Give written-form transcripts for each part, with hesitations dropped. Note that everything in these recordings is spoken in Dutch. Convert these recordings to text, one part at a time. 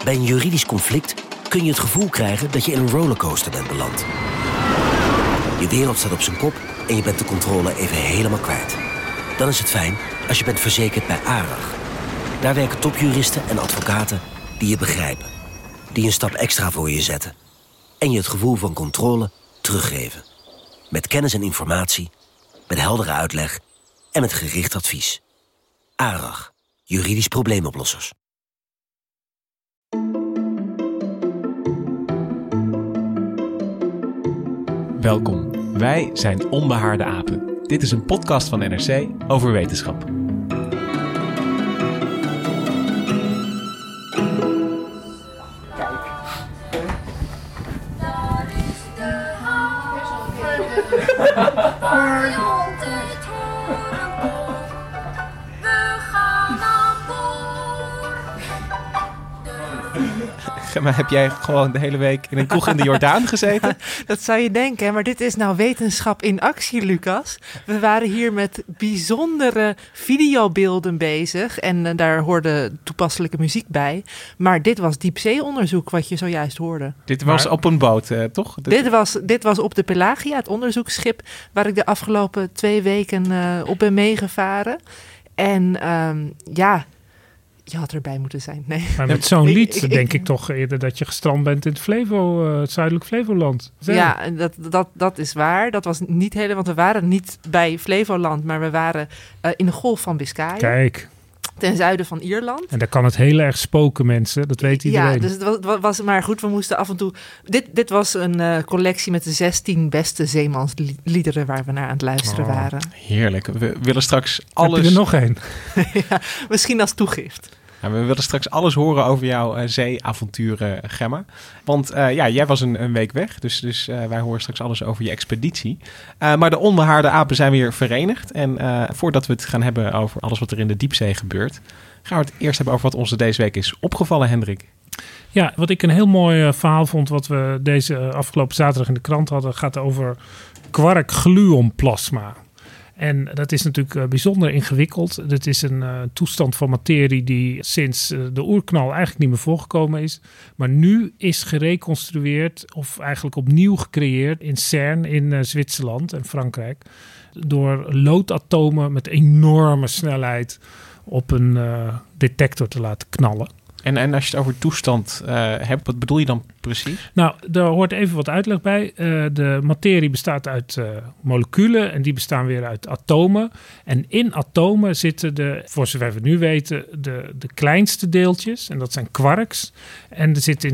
Bij een juridisch conflict kun je het gevoel krijgen dat je in een rollercoaster bent beland. Je wereld staat op zijn kop en je bent de controle even helemaal kwijt. Dan is het fijn als je bent verzekerd bij ARAG. Daar werken topjuristen en advocaten die je begrijpen. Die een stap extra voor je zetten. En je het gevoel van controle teruggeven. Met kennis en informatie, met heldere uitleg en met gericht advies. ARAG, juridisch probleemoplossers. Welkom, wij zijn Onbehaarde Apen. Dit is een podcast van NRC over wetenschap. Maar heb jij gewoon de hele week in een kroeg in de Jordaan gezeten? Dat zou je denken, maar dit is nou wetenschap in actie, Lucas. We waren hier met bijzondere videobeelden bezig en daar hoorde toepasselijke muziek bij. Maar dit was diepzeeonderzoek wat je zojuist hoorde. Dit was op een boot, toch? Dit was op de Pelagia, het onderzoeksschip waar ik de afgelopen 2 weken op ben meegevaren. En je had erbij moeten zijn. Nee. Maar met zo'n lied denk ik toch eerder dat je gestrand bent in het zuidelijk Flevoland. Ja, dat is waar. Dat was niet helemaal, want we waren niet bij Flevoland, maar we waren in de Golf van Biscayen. Kijk. Ten zuiden van Ierland. En daar kan het heel erg spoken, mensen. Dat weet iedereen. Ja, dus het was maar goed. We moesten af en toe... Dit was een collectie met de 16 beste zeemansliederen waar we naar aan het luisteren waren. Heerlijk. We willen straks alles... Heb je er nog een? Ja, misschien als toegift. Ja, we willen straks alles horen over jouw zeeavonturen, Gemma. Want jij was een week weg, dus wij horen straks alles over je expeditie. Maar de Onbehaarde Apen zijn weer verenigd. En voordat we het gaan hebben over alles wat er in de diepzee gebeurt, gaan we het eerst hebben over wat ons deze week is opgevallen, Hendrik. Ja, wat ik een heel mooi verhaal vond, wat we deze afgelopen zaterdag in de krant hadden, gaat over kwark-gluonplasma. En dat is natuurlijk bijzonder ingewikkeld. Het is een toestand van materie die sinds de oerknal eigenlijk niet meer voorgekomen is. Maar nu is gereconstrueerd of eigenlijk opnieuw gecreëerd in CERN in Zwitserland en Frankrijk. Door loodatomen met enorme snelheid op een detector te laten knallen. En als je het over toestand hebt, wat bedoel je dan precies? Nou, daar hoort even wat uitleg bij. De materie bestaat uit moleculen en die bestaan weer uit atomen. En in atomen zitten voor zover we nu weten, de kleinste deeltjes. En dat zijn quarks. En er zit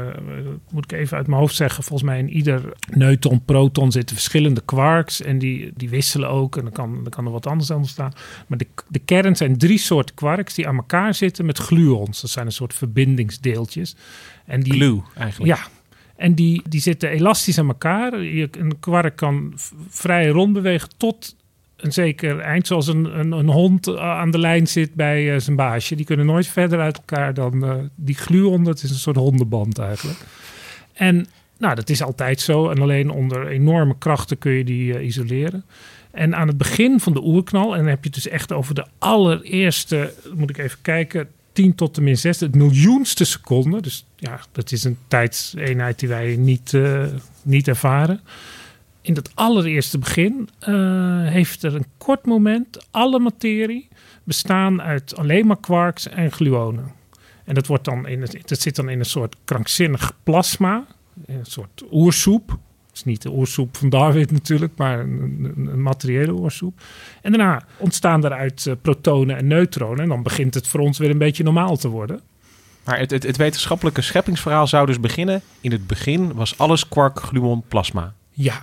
moet ik even uit mijn hoofd zeggen, volgens mij in ieder neutron, proton zitten verschillende quarks. En die wisselen ook en dan kan er wat anders aan ontstaan. Maar de kern zijn 3 soorten quarks die aan elkaar zitten met gluons. Dat zijn een soort verbindingsdeeltjes. En Glue eigenlijk. Ja, en die zitten elastisch aan elkaar. Een kwark kan vrij rond bewegen tot een zeker eind. Zoals een hond aan de lijn zit bij zijn baasje. Die kunnen nooit verder uit elkaar dan die gluon. Dat is een soort hondenband eigenlijk. En nou, dat is altijd zo. En alleen onder enorme krachten kun je die isoleren. En aan het begin van de oerknal, en dan heb je het dus echt over de allereerste, moet ik even kijken, 10 tot de min 6, het miljoenste seconde. Dus ja, dat is een tijdseenheid die wij niet ervaren. In dat allereerste begin heeft er een kort moment alle materie bestaan uit alleen maar quarks en gluonen. En dat zit dan in een soort krankzinnig plasma, een soort oersoep. Het is niet de oersoep van Darwin natuurlijk, maar een materiële oersoep. En daarna ontstaan eruit protonen en neutronen. En dan begint het voor ons weer een beetje normaal te worden. Maar het wetenschappelijke scheppingsverhaal zou dus beginnen. In het begin was alles quark, gluon, plasma. Ja.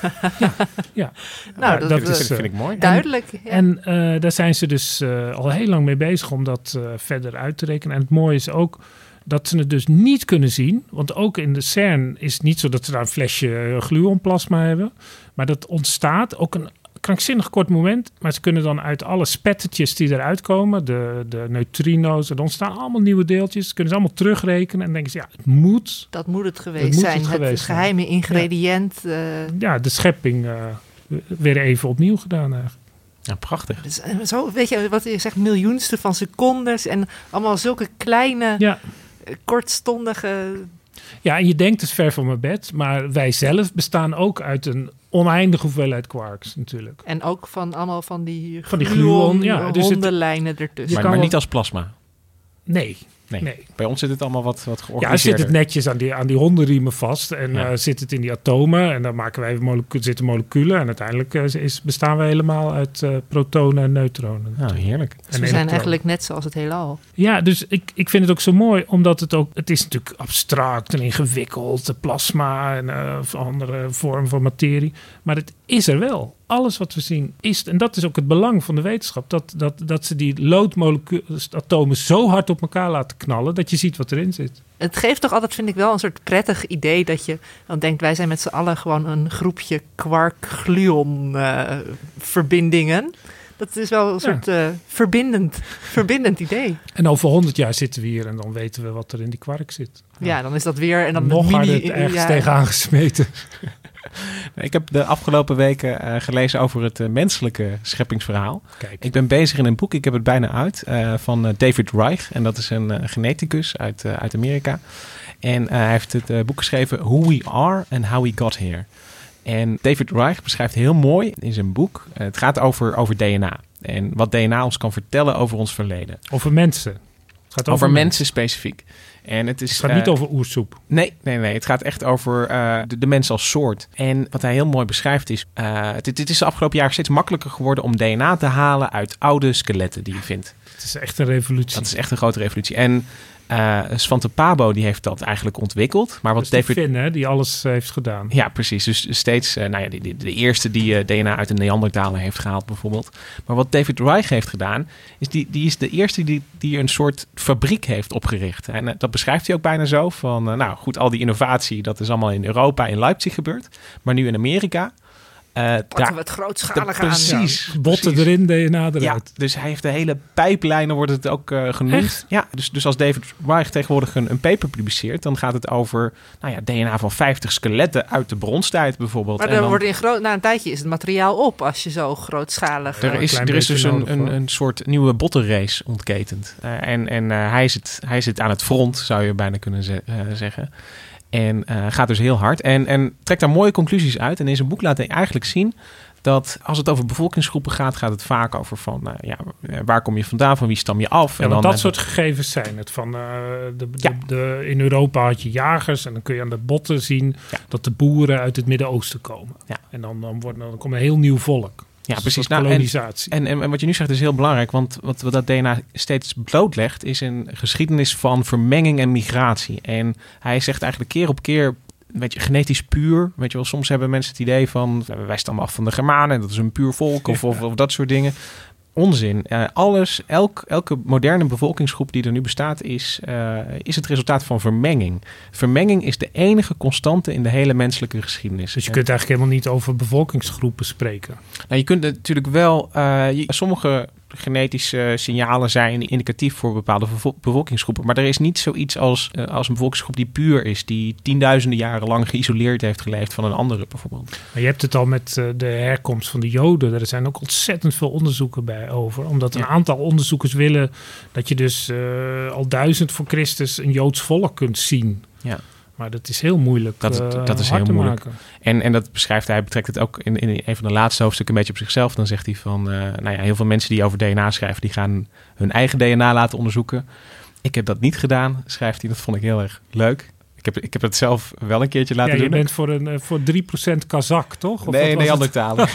Ja. Nou, dat vind ik mooi. Duidelijk. En daar zijn ze dus al heel lang mee bezig om dat verder uit te rekenen. En het mooie is ook dat ze het dus niet kunnen zien. Want ook in de CERN is het niet zo dat ze daar een flesje gluonplasma hebben. Maar dat ontstaat ook een krankzinnig kort moment. Maar ze kunnen dan uit alle spettertjes die eruit komen, de neutrino's, er ontstaan allemaal nieuwe deeltjes. Kunnen ze allemaal terugrekenen. En dan denken ze, ja, het moet. Dat moet het geweest zijn. Het geheime ingrediënt. Ja, de schepping weer even opnieuw gedaan eigenlijk. Ja, prachtig. Dus, zo, weet je wat je zegt, miljoenste van secondes en allemaal zulke kleine kortstondige... Ja, en je denkt het is ver van mijn bed, maar wij zelf bestaan ook uit een oneindige hoeveelheid quarks natuurlijk. En ook van allemaal van die gluon, ja, dus hondenlijnen ertussen. Maar niet als plasma. Nee. Bij ons zit het allemaal wat georganiseerder. Ja, zit het netjes aan die hondenriemen vast en zit het in die atomen en dan maken wij zitten moleculen en uiteindelijk bestaan we helemaal uit protonen en neutronen. Nou, heerlijk. Dus we zijn eigenlijk net zoals het heelal. Ja, dus ik vind het ook zo mooi, omdat het is natuurlijk abstract en ingewikkeld, plasma en andere vormen van materie, maar het is er wel. Alles wat we zien is, en dat is ook het belang van de wetenschap, dat ze die loodmoleculenatomen zo hard op elkaar laten knallen, dat je ziet wat erin zit. Het geeft toch altijd, vind ik wel, een soort prettig idee dat je dan denkt, wij zijn met z'n allen gewoon een groepje quark-gluon-verbindingen. Dat is wel een soort verbindend idee. En over 100 jaar zitten we hier en dan weten we wat er in die kwark zit. Ja, dan is dat weer... En dan nog harder ergens tegenaan gesmeten. Ik heb de afgelopen weken gelezen over het menselijke scheppingsverhaal. Kijk. Ik ben bezig in een boek, ik heb het bijna uit, van David Reich. En dat is een geneticus uit Amerika. En hij heeft het boek geschreven Who We Are and How We Got Here. En David Reich beschrijft heel mooi in zijn boek, het gaat over DNA. En wat DNA ons kan vertellen over ons verleden. Over mensen. Het gaat over mensen specifiek. En het gaat niet over oersoep. Nee. Het gaat echt over de mens als soort. En wat hij heel mooi beschrijft is... Het is de afgelopen jaren steeds makkelijker geworden om DNA te halen uit oude skeletten die je vindt. Het is echt een revolutie. Dat is echt een grote revolutie. En Svante Pääbo die heeft dat eigenlijk ontwikkeld. Maar wat dus David... Finn, hè, die alles heeft gedaan. Ja, precies. Dus steeds de eerste die DNA uit de Neandertaler heeft gehaald bijvoorbeeld. Maar wat David Reich heeft gedaan, is die is de eerste die een soort fabriek heeft opgericht. En dat beschrijft hij ook bijna zo van, al die innovatie, dat is allemaal in Europa, in Leipzig gebeurd. Maar nu in Amerika... Pakken we het grootschalig aan. Precies. Ja, botten erin, DNA eruit. Ja, dus hij heeft de hele pijplijnen, wordt het ook genoemd. Echt? Ja, dus als David Reich tegenwoordig een paper publiceert, dan gaat het over DNA van 50 skeletten uit de bronstijd bijvoorbeeld. Maar dan wordt na een tijdje is het materiaal op als je zo grootschalig... Er is dus een soort nieuwe bottenrace ontketend. En hij zit aan het front, zou je bijna kunnen zeggen. En gaat dus heel hard. En trekt daar mooie conclusies uit. En in zijn boek laat hij eigenlijk zien dat als het over bevolkingsgroepen gaat het vaak over van waar kom je vandaan, van wie stam je af. Ja, en want dan, dat soort gegevens zijn het. Van, in Europa had je jagers en dan kun je aan de botten zien dat de boeren uit het Midden-Oosten komen. Ja. En dan komt een heel nieuw volk. Ja, dus precies. Kolonisatie. En wat je nu zegt is heel belangrijk, want wat dat DNA steeds blootlegt is een geschiedenis van vermenging en migratie. En hij zegt eigenlijk keer op keer, genetisch puur. Weet je wel, soms hebben mensen het idee van, wij stammen af van de Germanen en dat is een puur volk of dat soort dingen. Onzin. Elke moderne bevolkingsgroep die er nu bestaat is het resultaat van vermenging. Vermenging is de enige constante in de hele menselijke geschiedenis. Dus je kunt eigenlijk helemaal niet over bevolkingsgroepen spreken. Nou, je kunt natuurlijk wel... sommige genetische signalen zijn indicatief voor bepaalde bevolkingsgroepen. Maar er is niet zoiets als een bevolkingsgroep die puur is, die tienduizenden jaren lang geïsoleerd heeft geleefd van een andere bijvoorbeeld. Maar je hebt het al met de herkomst van de Joden. Er zijn ook ontzettend veel onderzoeken bij over. Omdat een aantal onderzoekers willen dat je dus al 1000 voor Christus een Joods volk kunt zien. Ja. Maar dat is heel moeilijk. Dat is heel moeilijk. En dat beschrijft hij, betrekt het ook in een van de laatste hoofdstukken een beetje op zichzelf. Dan zegt hij van, heel veel mensen die over DNA schrijven, die gaan hun eigen DNA laten onderzoeken. Ik heb dat niet gedaan, schrijft hij. Dat vond ik heel erg leuk. Ik heb het zelf wel een keertje laten doen. Je bent voor 3% Kazak, toch? Of nee, Neandertaler.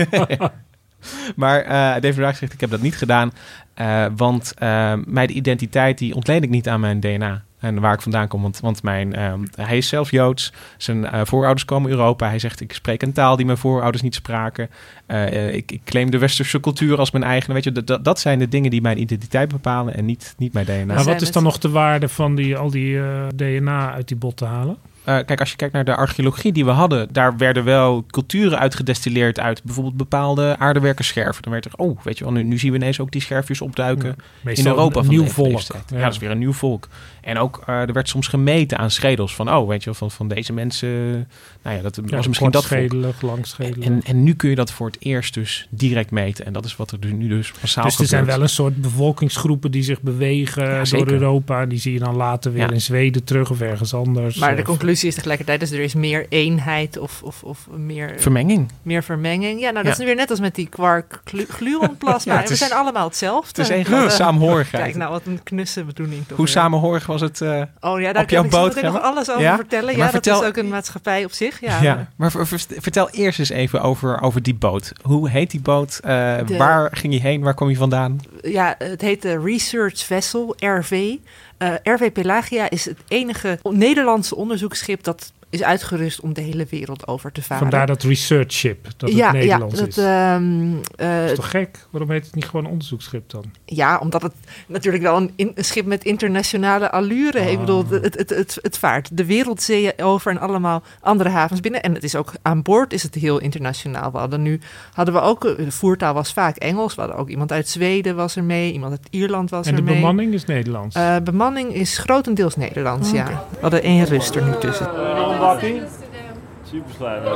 Maar David Reich zegt, ik heb dat niet gedaan. Want mijn identiteit, die ontleen ik niet aan mijn DNA. En waar ik vandaan kom, want hij is zelf Joods. Zijn voorouders komen Europa. Hij zegt, ik spreek een taal die mijn voorouders niet spraken. Ik claim de westerse cultuur als mijn eigen. Weet je, dat zijn de dingen die mijn identiteit bepalen en niet mijn DNA. Maar wat is dan nog de waarde van al die DNA uit die botten halen? kijk, als je kijkt naar de archeologie die we hadden, daar werden wel culturen uitgedestilleerd uit bijvoorbeeld bepaalde aardewerkerscherven. Dan werd er, weet je wel, nu zien we ineens ook die scherfjes opduiken in Europa. Een van nieuw de volk. Ja, dat is weer een nieuw volk. En ook, er werd soms gemeten aan schedels van, weet je wel, van deze mensen, dat was misschien dat volk. Langschedelig. En nu kun je dat voor het eerst dus direct meten. En dat is wat er nu dus massaal Dus er zijn gebeurt. wel een soort bevolkingsgroepen die zich bewegen door Europa. Die zie je dan later weer in Zweden terug of ergens anders. Maar de conclusie is tegelijkertijd, dus er is meer eenheid of meer... Vermenging. Meer vermenging. Ja, nou dat is weer net als met die quark-gluonplasma. We zijn allemaal hetzelfde. Het is één grote saamhorigheid. Kijk, nou wat een knusse bedoeling toch. Hoe samenhorig was het daar op jouw boot? Daar kan ik nog alles over vertellen. Ja, vertel, dat is ook een maatschappij op zich. Maar vertel eerst eens even over die boot. Hoe heet die boot? Waar ging je heen? Waar kom je vandaan? Ja, het heet de Research Vessel, RV. RV Pelagia is het enige Nederlandse onderzoeksschip dat is uitgerust om de hele wereld over te varen. Vandaar dat research ship, dat het Nederlands is. Dat is toch gek? Waarom heet het niet gewoon een onderzoeksschip dan? Ja, omdat het natuurlijk wel een schip met internationale allure heeft. Ik bedoel, het vaart de wereldzeeën over en allemaal andere havens binnen. En het is ook aan boord is het heel internationaal. Hadden we ook, de voertaal was vaak Engels. We hadden ook iemand uit Zweden was er mee, iemand uit Ierland was er mee. En de bemanning is Nederlands? Bemanning is grotendeels Nederlands, ja. We hadden 1 Rus er nu tussen. Super slijmerig.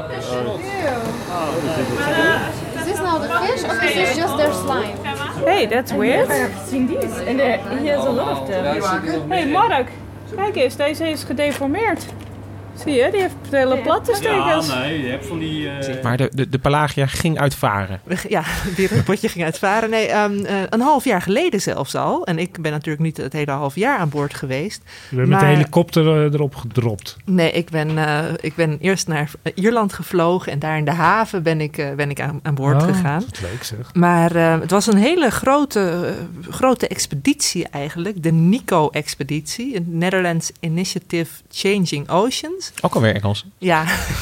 Is this now the fish or is this just their slime? Hey, that's weird. I've seen these and here's a lot of them. Hey, Mark, kijk eens, deze is gedeformeerd. Zie je, die heeft hele platte stekels. Ja, nee, je hebt van die... Maar de Pelagia ging uitvaren. Ja, weer een potje ging uitvaren. Nee, een half jaar geleden zelfs al. En ik ben natuurlijk niet het hele half jaar aan boord geweest. Je bent met de helikopter erop gedropt. Nee, ik ben eerst naar Ierland gevlogen. En daar in de haven ben ik aan boord gegaan. Dat is leuk zeg. Maar het was een hele grote expeditie eigenlijk. De NICO-expeditie. Het Netherlands Initiative Changing Oceans. Ook alweer Engels. Ja.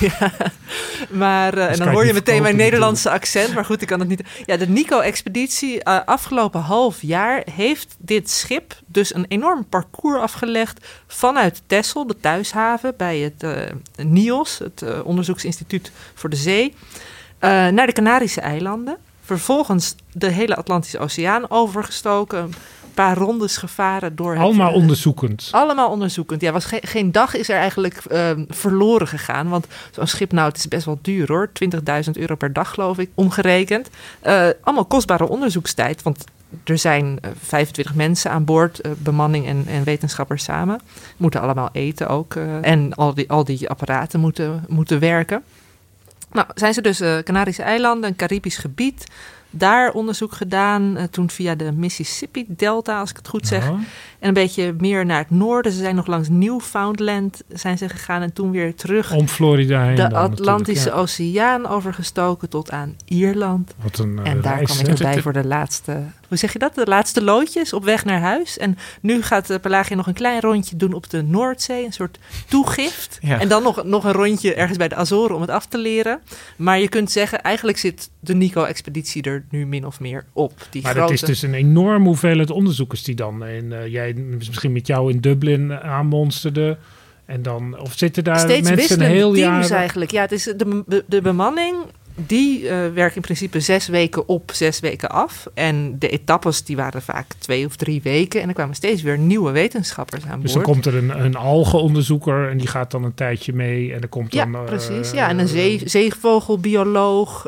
Maar en dan hoor je meteen mijn Nederlandse accent. Maar goed, ik kan het niet... Ja, de NICO-expeditie afgelopen half jaar heeft dit schip dus een enorm parcours afgelegd vanuit Texel, de thuishaven, bij het NIOS, het Onderzoeksinstituut voor de Zee, naar de Canarische eilanden. Vervolgens de hele Atlantische Oceaan overgestoken, paar rondes gevaren door allemaal onderzoekend. Allemaal onderzoekend. Ja, geen dag is er eigenlijk verloren gegaan. Want zo'n schip, het is best wel duur hoor. €20.000 per dag geloof ik, omgerekend. Allemaal kostbare onderzoekstijd. Want er zijn 25 mensen aan boord, bemanning en wetenschappers samen. Moeten allemaal eten ook. En al die apparaten moeten werken. Nou, zijn ze dus Canarische eilanden, een Caribisch gebied. Daar onderzoek gedaan, toen via de Mississippi-delta, als ik het goed zeg. En een beetje meer naar het noorden. Ze zijn nog langs Newfoundland zijn ze gegaan en toen weer terug. Om Florida heen. De Atlantische Oceaan overgestoken tot aan Ierland. Wat een en daar kwam ik erbij voor de laatste... Hoe zeg je dat? De laatste loodjes op weg naar huis. En nu gaat Pelagia nog een klein rondje doen op de Noordzee. Een soort toegift. Ja. En dan nog een rondje ergens bij de Azoren om het af te leren. Maar je kunt zeggen, eigenlijk zit de NICO-expeditie er nu min of meer op. Maar het is dus een enorme hoeveelheid onderzoekers die dan... jij misschien met jou in Dublin aanmonsterden. En dan, of zitten daar steeds mensen een heel jaar... teams eigenlijk. Ja, het is de bemanning... Die werken in principe 6 weken op, 6 weken af. En de etappes die waren vaak 2 of 3 weken. En er kwamen steeds weer nieuwe wetenschappers aan boord. Dus dan komt er een algenonderzoeker en die gaat dan een tijdje mee. En er komt dan... Ja, precies. Ja, en een zeevogelbioloog...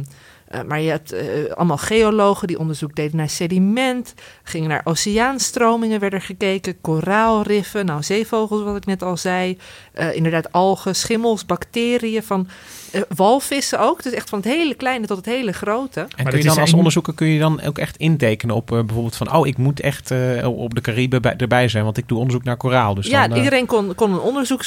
maar je hebt allemaal geologen die onderzoek deden naar sediment. Gingen naar oceaanstromingen, werden gekeken. Koraalriffen, zeevogels wat ik net al zei. Inderdaad algen, schimmels, bacteriën van... walvissen ook, dus echt van het hele kleine tot het hele grote. En kun je dan als onderzoeker kun je dan ook echt intekenen op bijvoorbeeld van... ik moet echt op de Cariben erbij zijn, want ik doe onderzoek naar koraal. Dus ja, iedereen kon een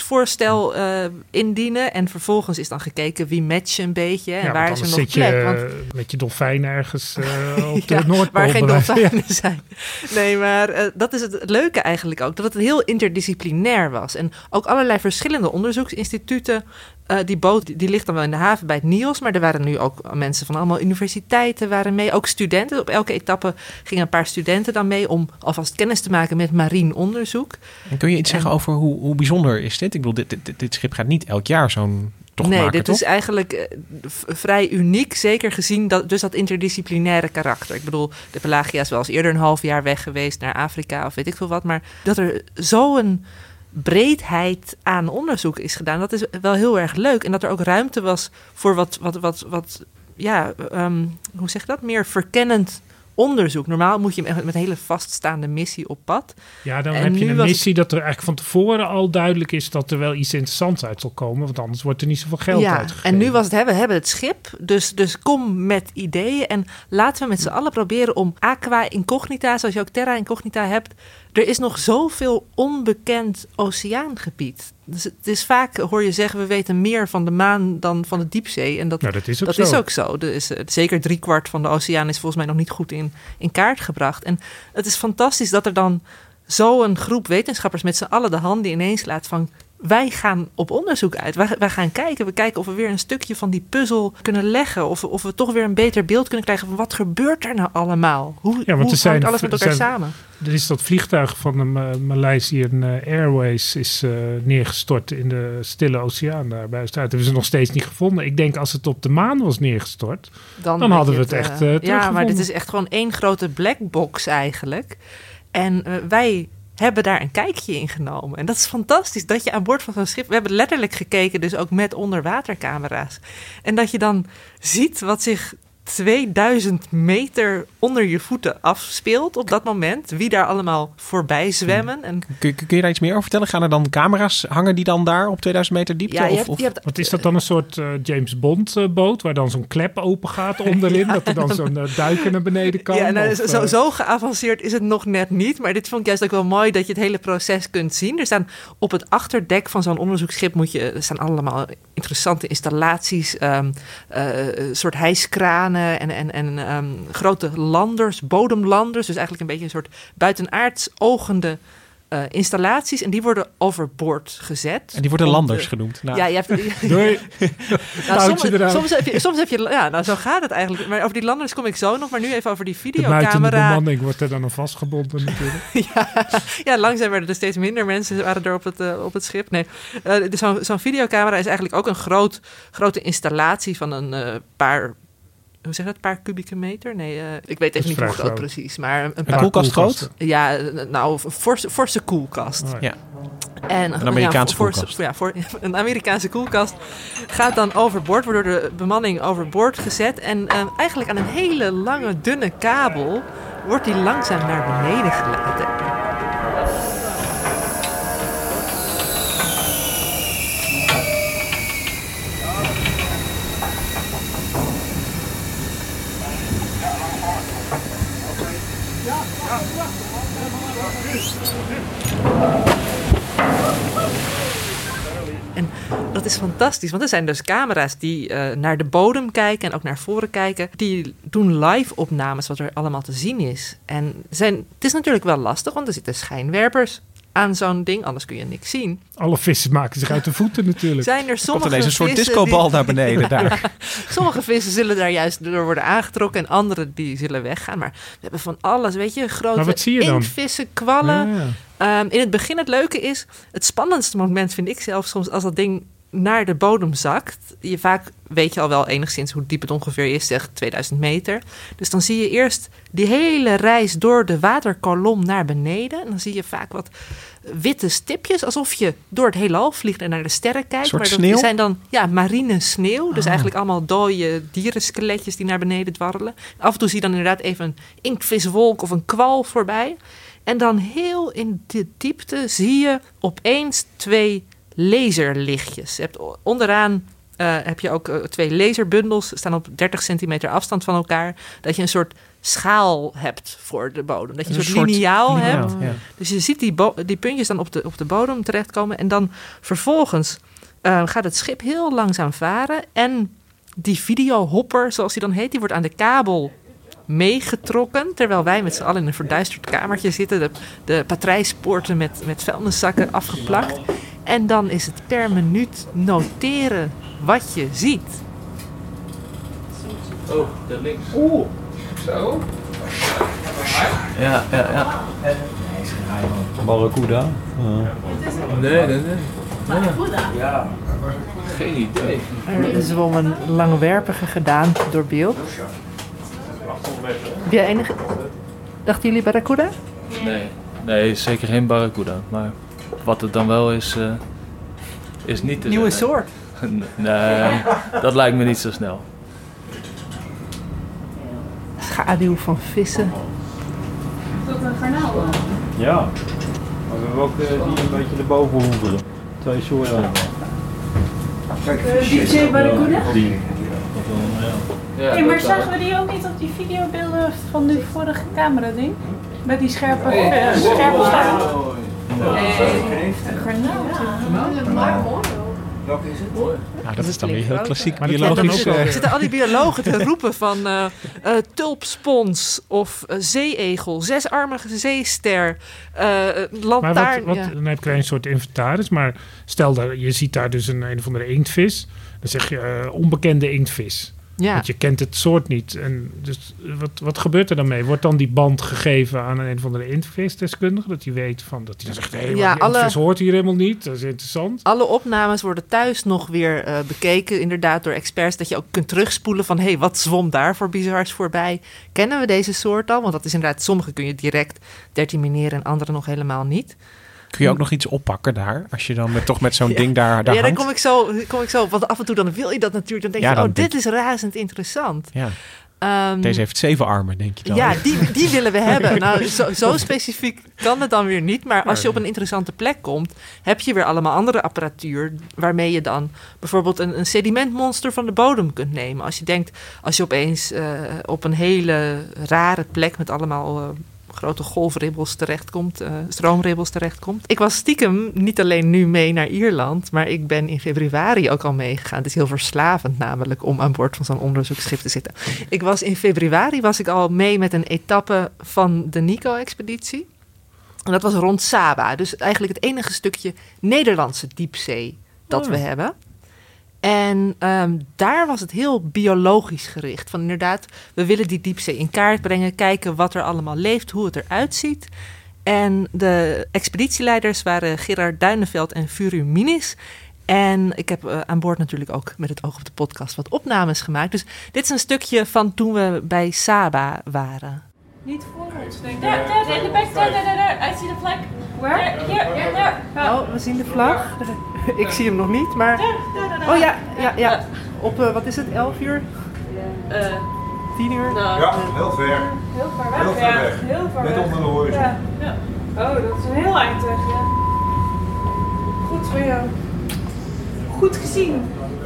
onderzoeksvoorstel indienen... en vervolgens is dan gekeken wie matchen een beetje... en waar is er nog plek. Want met je dolfijn ergens op de Noordpool. Waar geen dolfijnen zijn. Nee, maar dat is het leuke eigenlijk ook. Dat het heel interdisciplinair was. En ook allerlei verschillende onderzoeksinstituten. Die boot die ligt dan wel in de haven bij het NIOS. Maar er waren nu ook mensen van allemaal universiteiten waren mee. Ook studenten. Op elke etappe gingen een paar studenten dan mee om alvast kennis te maken met marien onderzoek. En kun je iets zeggen over hoe bijzonder is dit? Ik bedoel, dit schip gaat niet elk jaar zo'n tocht maken, dit toch? is eigenlijk vrij uniek. Zeker gezien dat interdisciplinaire karakter. Ik bedoel, de Pelagia is wel eens eerder een half jaar weg geweest naar Afrika of weet ik veel wat. Maar dat er zo'n breedheid aan onderzoek is gedaan, dat is wel heel erg leuk. En dat er ook ruimte was voor hoe zeg je dat? Meer verkennend onderzoek. Normaal moet je met een hele vaststaande missie op pad. Ja, dan heb je een missie dat er eigenlijk van tevoren al duidelijk is dat er wel iets interessants uit zal komen, want anders wordt er niet zoveel geld uitgegeven. En nu was het, we hebben het schip, dus kom met ideeën en laten we met z'n allen proberen om aqua incognita, zoals je ook terra incognita hebt. Er is nog zoveel onbekend oceaangebied. Dus het is vaak, hoor je zeggen, we weten meer van de maan dan van de diepzee. En dat is ook zo. Dus, zeker 3/4 van de oceaan is volgens mij nog niet goed in kaart gebracht. En het is fantastisch dat er dan zo'n groep wetenschappers met z'n allen de handen ineens laat van, wij gaan op onderzoek uit. Wij gaan kijken. We kijken of we weer een stukje van die puzzel kunnen leggen. Of we toch weer een beter beeld kunnen krijgen van wat gebeurt er nou allemaal? Hoe hangt alles met elkaar samen? Er is dat vliegtuig van de Malaysian Airways is neergestort in de Stille Oceaan. Daar bij Australië. Dat hebben ze nog steeds niet gevonden. Ik denk als het op de maan was neergestort, dan hadden we het echt teruggevonden. Maar dit is echt gewoon één grote black box eigenlijk. En wij hebben daar een kijkje in genomen. En dat is fantastisch, dat je aan boord van zo'n schip... We hebben letterlijk gekeken, dus ook met onderwatercamera's. En dat je dan ziet wat zich 2000 meter onder je voeten afspeelt op dat moment. Wie daar allemaal voorbij zwemmen. En kun je daar iets meer over vertellen? Gaan er dan camera's hangen die dan daar op 2000 meter diepte? Ja, wat is dat dan, een soort James Bond boot waar dan zo'n klep open gaat onderin? Dat er dan zo'n duiker naar beneden kan? Ja, zo geavanceerd is het nog net niet. Maar dit vond ik juist ook wel mooi dat je het hele proces kunt zien. Er staan op het achterdek van zo'n onderzoeksschip er staan allemaal interessante installaties. Soort hijskranen en grote landers, bodemlanders. Dus eigenlijk een beetje een soort buitenaards ogende installaties. En die worden overboord gezet. En die worden landers genoemd. Nou. Ja, je hebt... Doei. Soms heb je... Ja, nou zo gaat het eigenlijk. Maar over die landers kom ik zo nog. Maar nu even over die videocamera. De buitende bemanning wordt er dan nog vastgebonden natuurlijk. ja, langzaam werden er steeds minder mensen waren er op het schip. Nee, zo'n videocamera is eigenlijk ook een grote installatie van een paar... Hoe zeg je dat? Een paar kubieke meter? Nee, ik weet even niet hoe groot precies. Maar een koelkast groot? Ja, nou, forse koelkast. Oh, ja. En een Amerikaanse koelkast. Een Amerikaanse koelkast gaat dan overboord, wordt door de bemanning overboord gezet. En eigenlijk aan een hele lange, dunne kabel wordt die langzaam naar beneden gelaten. En dat is fantastisch, want er zijn dus camera's die naar de bodem kijken en ook naar voren kijken. Die doen live opnames wat er allemaal te zien is. En het is natuurlijk wel lastig, want er zitten schijnwerpers aan zo'n ding, anders kun je niks zien. Alle vissen maken zich uit de voeten natuurlijk. Zijn er sommige komt ineens een soort discobal naar beneden daar. Sommige vissen zullen daar juist door worden aangetrokken en andere die zullen weggaan. Maar we hebben van alles, weet je, grote inktvissen, kwallen. Ja. In het begin het leuke is, het spannendste moment vind ik zelf soms als dat ding naar de bodem zakt. Vaak weet je al wel enigszins hoe diep het ongeveer is, zeg 2000 meter. Dus dan zie je eerst die hele reis door de waterkolom naar beneden. En dan zie je vaak wat witte stipjes, alsof je door het heelal vliegt en naar de sterren kijkt. Maar dat zijn dan marine sneeuw. Dus eigenlijk allemaal dode dierenskeletjes die naar beneden dwarrelen. Af en toe zie je dan inderdaad even een inktviswolk of een kwal voorbij. En dan heel in de diepte zie je opeens 2 laserlichtjes. Onderaan heb je ook 2 laserbundels, staan op 30 centimeter afstand van elkaar. Dat je een soort schaal hebt voor de bodem. Dat je een soort liniaal hebt. Ja. Dus je ziet die puntjes dan op de bodem terechtkomen. En dan vervolgens gaat het schip heel langzaam varen. En Die videohopper, zoals die dan heet, die wordt aan de kabel meegetrokken. Terwijl wij met z'n allen in een verduisterd kamertje zitten. De patrijspoorten met vuilniszakken afgeplakt. En dan is het per minuut noteren wat je ziet. Oh, daar links. Oeh, zo. Ja. Barracuda? Nee. Ja, geen idee. Er zwom een langwerpige gedaante door beeld. Heb jij enige... Dachten jullie barracuda? Nee, zeker geen barracuda. Maar wat het dan wel is niet te Nieuwe zeggen. soort. Nee, dat lijkt me niet zo snel. Schaduw van vissen. Is dat een garnaal dan? Ja. Maar we hebben ook die een beetje erboven hoeveren. 2 soorten. Diepzee barracuda? Die. Hey, maar zagen we die ook niet op die videobeelden van de vorige camera-ding? Met die scherpe staan? Een garnaal. Welke is het? Ja, dat is dan weer heel klassiek Maar dat biologisch. kan dan ook wel. Zitten al die biologen te roepen van tulpspons of zeeegel, 6-armige zeester, Maar lantaarn. dan heb je een soort inventaris. Maar stel, je ziet daar dus een of andere inktvis. Dan zeg je onbekende inktvis. Ja. Want je kent het soort niet. En dus wat gebeurt er dan mee? Wordt dan die band gegeven aan een of andere inktvisdeskundige? Dat hij weet van, dat hij dan zegt, hé, Ja, die inktvis hoort hier helemaal niet. Dat is interessant. Alle opnames worden thuis nog weer bekeken, inderdaad door experts, dat je ook kunt terugspoelen van, hé, wat zwom daar voor bizars voorbij? Kennen we deze soort al? Want dat is inderdaad, sommige kun je direct determineren en andere nog helemaal niet. Kun je ook nog iets oppakken daar? Als je dan toch met zo'n ding daar Ja, dan hangt? kom ik zo. Want af en toe dan wil je dat natuurlijk. Dan denk Ja, je, dan dit denk is razend interessant. Ja. Deze heeft 7 armen, denk je dan? Ja, die willen we hebben. Nou, zo specifiek kan het dan weer niet. Maar als je op een interessante plek komt, heb je weer allemaal andere apparatuur waarmee je dan bijvoorbeeld een sedimentmonster van de bodem kunt nemen. Als je denkt, als je opeens op een hele rare plek met allemaal grote golfribbels terechtkomt, stroomribbels terechtkomt. Ik was stiekem niet alleen nu mee naar Ierland, maar ik ben in februari ook al meegegaan. Het is heel verslavend namelijk om aan boord van zo'n onderzoeksschip te zitten. In februari was ik al mee met een etappe van de Nico-expeditie. En dat was rond Saba. Dus eigenlijk het enige stukje Nederlandse diepzee dat we hebben. En daar was het heel biologisch gericht. Van inderdaad, we willen die diepzee in kaart brengen, kijken wat er allemaal leeft, hoe het eruit ziet. En de expeditieleiders waren Gerard Duineveld en Furu Minis. En ik heb aan boord natuurlijk ook met het oog op de podcast wat opnames gemaakt. Dus dit is een stukje van toen we bij Saba waren. Niet voor ons, denk ik. Daar, in de back, daar. I see the flag. Where? Here, there. Oh, we zien de vlag. Ik zie hem nog niet, maar... Oh ja. Op, wat is het, 11 uur? 10 uur? Ja, heel ver. Heel ver weg. Heel ver weg. Net onder de horizon. Ja. Oh, dat is een heel eind weg, ja. Goed voor jou. Goed gezien.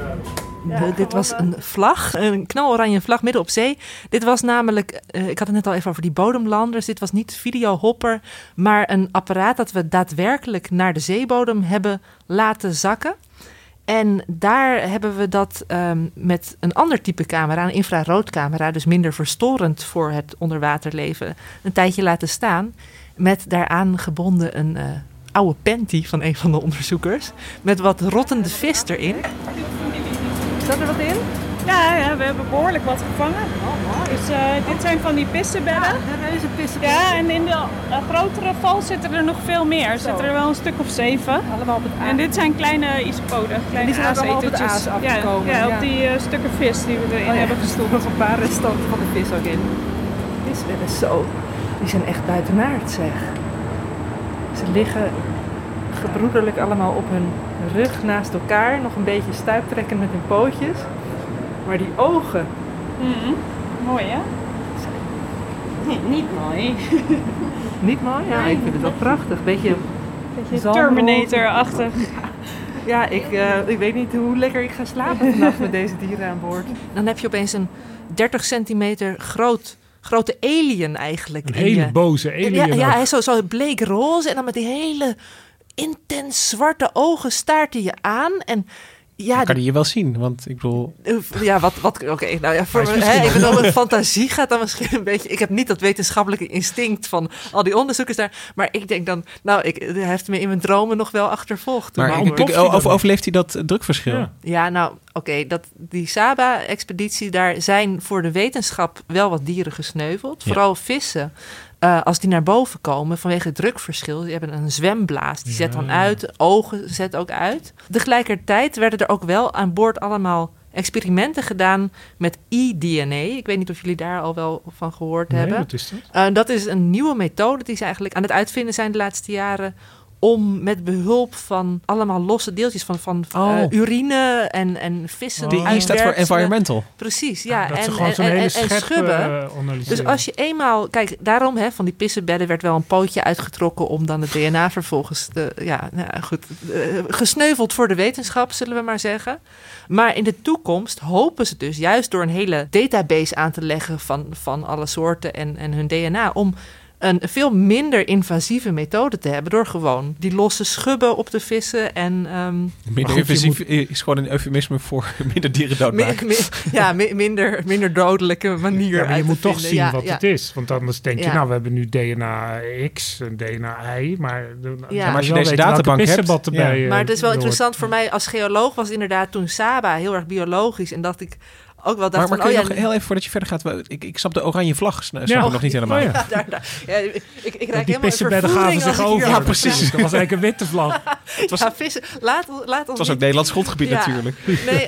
Dit was een vlag, een knaloranje vlag midden op zee. Dit was namelijk, ik had het net al even over die bodemlanders. Dit was niet videohopper, maar een apparaat dat we daadwerkelijk naar de zeebodem hebben laten zakken. En daar hebben we dat met een ander type camera, een infraroodcamera, dus minder verstorend voor het onderwaterleven, een tijdje laten staan. Met daaraan gebonden een oude panty van een van de onderzoekers, met wat rottende vis erin. Zat er wat in? Ja, we hebben behoorlijk wat gevangen. Dus dit zijn van die pissenbedden. de reuze pissen. Ja, en in de grotere val zitten er nog veel meer. Er zitten er wel een stuk of 7. Allemaal op het aas. En dit zijn kleine isopoden, kleine die zijn ook allemaal op het aasetertjes. aas afgekomen. Ja, Ja. op die stukken vis die we erin hebben gestopt. nog een paar restanten van de vis ook in. Visbedden, zo. Die zijn echt buitenaard, zeg. Ze liggen gebroederlijk allemaal op hun rug naast elkaar. Nog een beetje stuiptrekkend met hun pootjes. Maar die ogen... Mooi, hè? Nee, niet mooi. Niet mooi? Ja, ik vind het wel prachtig. Beetje Terminator-achtig. Ja, ik weet niet hoe lekker ik ga slapen vannacht met deze dieren aan boord. Dan heb je opeens een 30 centimeter grote alien eigenlijk. Een hele boze alien. Ja, hij is zo bleekroze en dan met die hele intens zwarte ogen staart hij je aan. En Ja, dat kan hij je wel zien, want ik bedoel... Ja, oké, nou ja, voor me, ik bedoel, mijn fantasie gaat dan misschien een beetje... Ik heb niet dat wetenschappelijke instinct van al die onderzoekers daar, maar ik denk dan, hij heeft me in mijn dromen nog wel achtervolgd. Maar overleeft hij dat drukverschil? Ja, nou, oké, die Saba-expeditie, daar zijn voor de wetenschap wel wat dieren gesneuveld. Ja. Vooral vissen. Als die naar boven komen vanwege het drukverschil, die hebben een zwemblaas, die zet dan uit, ogen zet ook uit. Tegelijkertijd werden er ook wel aan boord allemaal experimenten gedaan met eDNA. Ik weet niet of jullie daar al wel van gehoord hebben. Wat is dat? Dat is een nieuwe methode die ze eigenlijk aan het uitvinden zijn de laatste jaren, om met behulp van allemaal losse deeltjes van urine en vissen. Die staat voor environmental. Precies, ja. Dat ze gewoon zo'n hele schubben. Dus als je eenmaal... Kijk, daarom van die pissenbedden werd wel een pootje uitgetrokken om dan het DNA vervolgens gesneuveld voor de wetenschap, zullen we maar zeggen. Maar in de toekomst hopen ze dus juist door een hele database aan te leggen van alle soorten en hun DNA, om een veel minder invasieve methode te hebben door gewoon die losse schubben op de vissen en... minder invasief is gewoon een eufemisme voor minder dieren doodmaken. Minder dodelijke manier. Maar je moet toch zien wat het is. Want anders denk je, we hebben nu DNA X en DNA Y. Maar als je deze databank hebt... Erbij, maar het is wel interessant voor mij als geoloog was inderdaad toen Saba heel erg biologisch. En dacht ik ook wel dacht maar kun je nog heel even voordat je verder gaat... Ik snap de oranje vlag nog niet helemaal. Ik raak die pissenbedden gaven zich over. Ja, precies. Dat was eigenlijk een witte vlag. Vissen. Laat ons het was ook Nederlands grondgebied natuurlijk. Nee,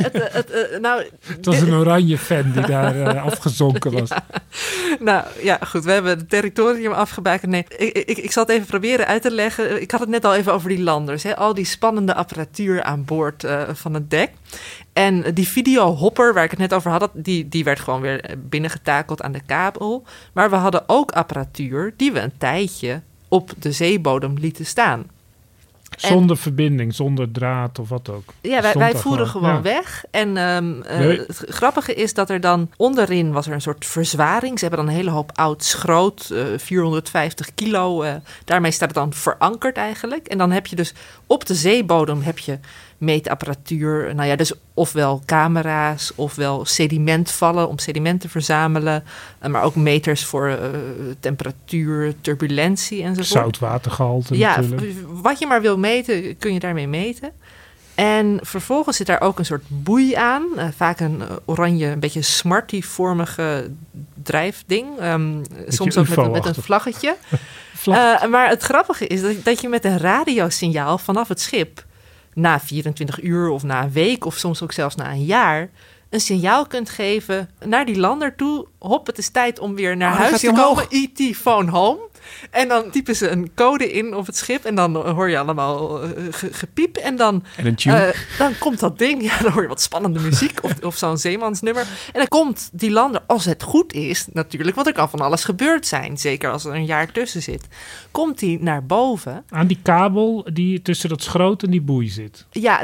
het was een oranje fan die daar afgezonken was. Nou ja, goed. We hebben het territorium afgebakend. Nee, ik zal het even proberen uit te leggen. Ik had het net al even over die landers. Hè? Al die spannende apparatuur aan boord van het dek. En die videohopper waar ik het net over had, die werd gewoon weer binnengetakeld aan de kabel. Maar we hadden ook apparatuur die we een tijdje op de zeebodem lieten staan. Zonder verbinding, zonder draad of wat ook. Ja, wij voeren gewoon weg. En het grappige is dat er dan onderin was er een soort verzwaring. Ze hebben dan een hele hoop oud schroot, 450 kilo. Daarmee staat het dan verankerd eigenlijk. En dan heb je dus op de zeebodem heb je meetapparatuur. Nou ja, dus ofwel camera's, ofwel sedimentvallen om sediment te verzamelen. Maar ook meters voor temperatuur, turbulentie enzovoort. Zoutwatergehalte natuurlijk. Wat je maar wil meten, kun je daarmee meten. En vervolgens zit daar ook een soort boei aan. Vaak een oranje, een beetje Smarty-vormige drijfding. Soms ook met een vlaggetje. Maar het grappige is dat je met een radiosignaal vanaf het schip na 24 uur of na een week of soms ook zelfs na een jaar een signaal kunt geven naar die lander toe. Hop, het is tijd om weer naar huis te komen. E.T. phone home. En dan typen ze een code in op het schip en dan hoor je allemaal gepiep. En dan komt dat ding, dan hoor je wat spannende muziek of zo'n zeemansnummer. En dan komt die lander, als het goed is natuurlijk, want er kan van alles gebeurd zijn. Zeker als er een jaar tussen zit. Komt die naar boven. Aan die kabel die tussen dat schroot en die boei zit. Ja,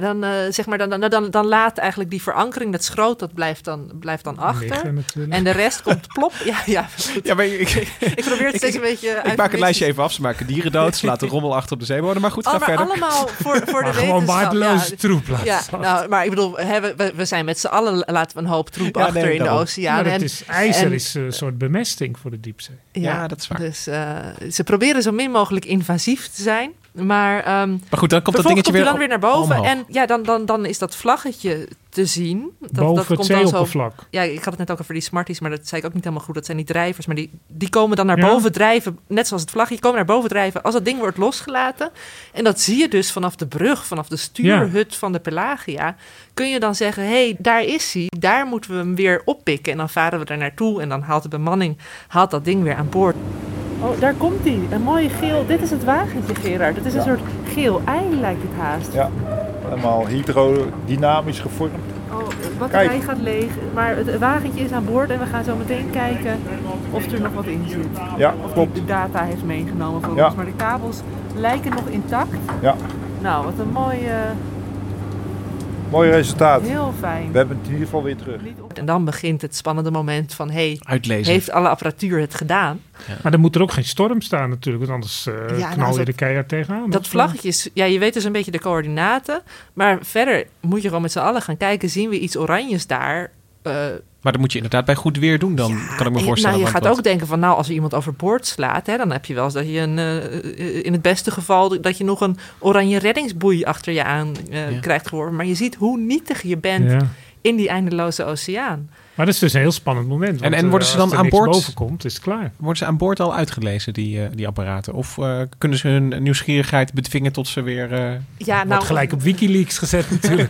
dan laat eigenlijk die verankering, dat schroot, dat blijft dan achter. En de rest komt plop. Ja, maar ik probeer het steeds een beetje ik maak het lijstje even af. Ze maken dieren dood. Ze laten rommel achter op de zeebodem. Maar goed, ga verder. Allemaal voor de wetenschap. Gewoon waardeloze troep. Maar ik bedoel, we zijn met z'n allen, laten we een hoop troep achter in de oceaan. Maar ijzer is een soort bemesting voor de diepzee. Ja, dat is waar. Dus ze proberen zo min mogelijk invasief te zijn. Maar goed, dan komt dat dingetje weer naar boven. Omhoog. En dan is dat vlaggetje te zien. Boven het zeeoppervlak. Ja, ik had het net ook over die Smarties, maar dat zei ik ook niet helemaal goed. Dat zijn die drijvers, maar die komen dan naar boven drijven. Net zoals het vlaggetje, komen naar boven drijven als dat ding wordt losgelaten. En dat zie je dus vanaf de brug, vanaf de stuurhut van de Pelagia. Kun je dan zeggen, hé, daar is hij. Daar moeten we hem weer oppikken. En dan varen we er naartoe en dan haalt de bemanning dat ding weer aan boord. Oh, daar komt hij. Een mooie geel. Dit is het wagentje, Gerard. Het is een soort geel ei, lijkt het haast. Ja, helemaal hydrodynamisch gevormd. Oh, de batterij gaat leeg. Maar het wagentje is aan boord en we gaan zo meteen kijken of er nog wat in zit. Ja, of klopt. die de data heeft meegenomen voor ons. Maar de kabels lijken nog intact. Ja. Nou, wat een mooie... Mooi resultaat. Heel fijn. We hebben het in ieder geval weer terug. En dan begint het spannende moment van... Uitlezen. Heeft alle apparatuur het gedaan? Ja. Maar dan moet er ook geen storm staan natuurlijk, want anders knal je de keihard tegenaan. Dat vlaggetje, je weet dus een beetje de coördinaten. Maar verder moet je gewoon met z'n allen gaan kijken. Zien we iets oranjes daar? Maar dat moet je inderdaad bij goed weer doen dan, kan ik me voorstellen. Je gaat ook denken van, als er iemand overboord slaat... Hè, dan heb je wel eens dat je in het beste geval... dat je nog een oranje reddingsboei achter je aan krijgt geworpen. Maar je ziet hoe nietig je bent in die eindeloze oceaan. Maar dat is dus een heel spannend moment. Want, en worden ze dan aan boord? Boven komt, is het klaar. Worden ze aan boord al uitgelezen, die apparaten? Of kunnen ze hun nieuwsgierigheid bedwingen tot ze weer... wordt gelijk op WikiLeaks gezet natuurlijk.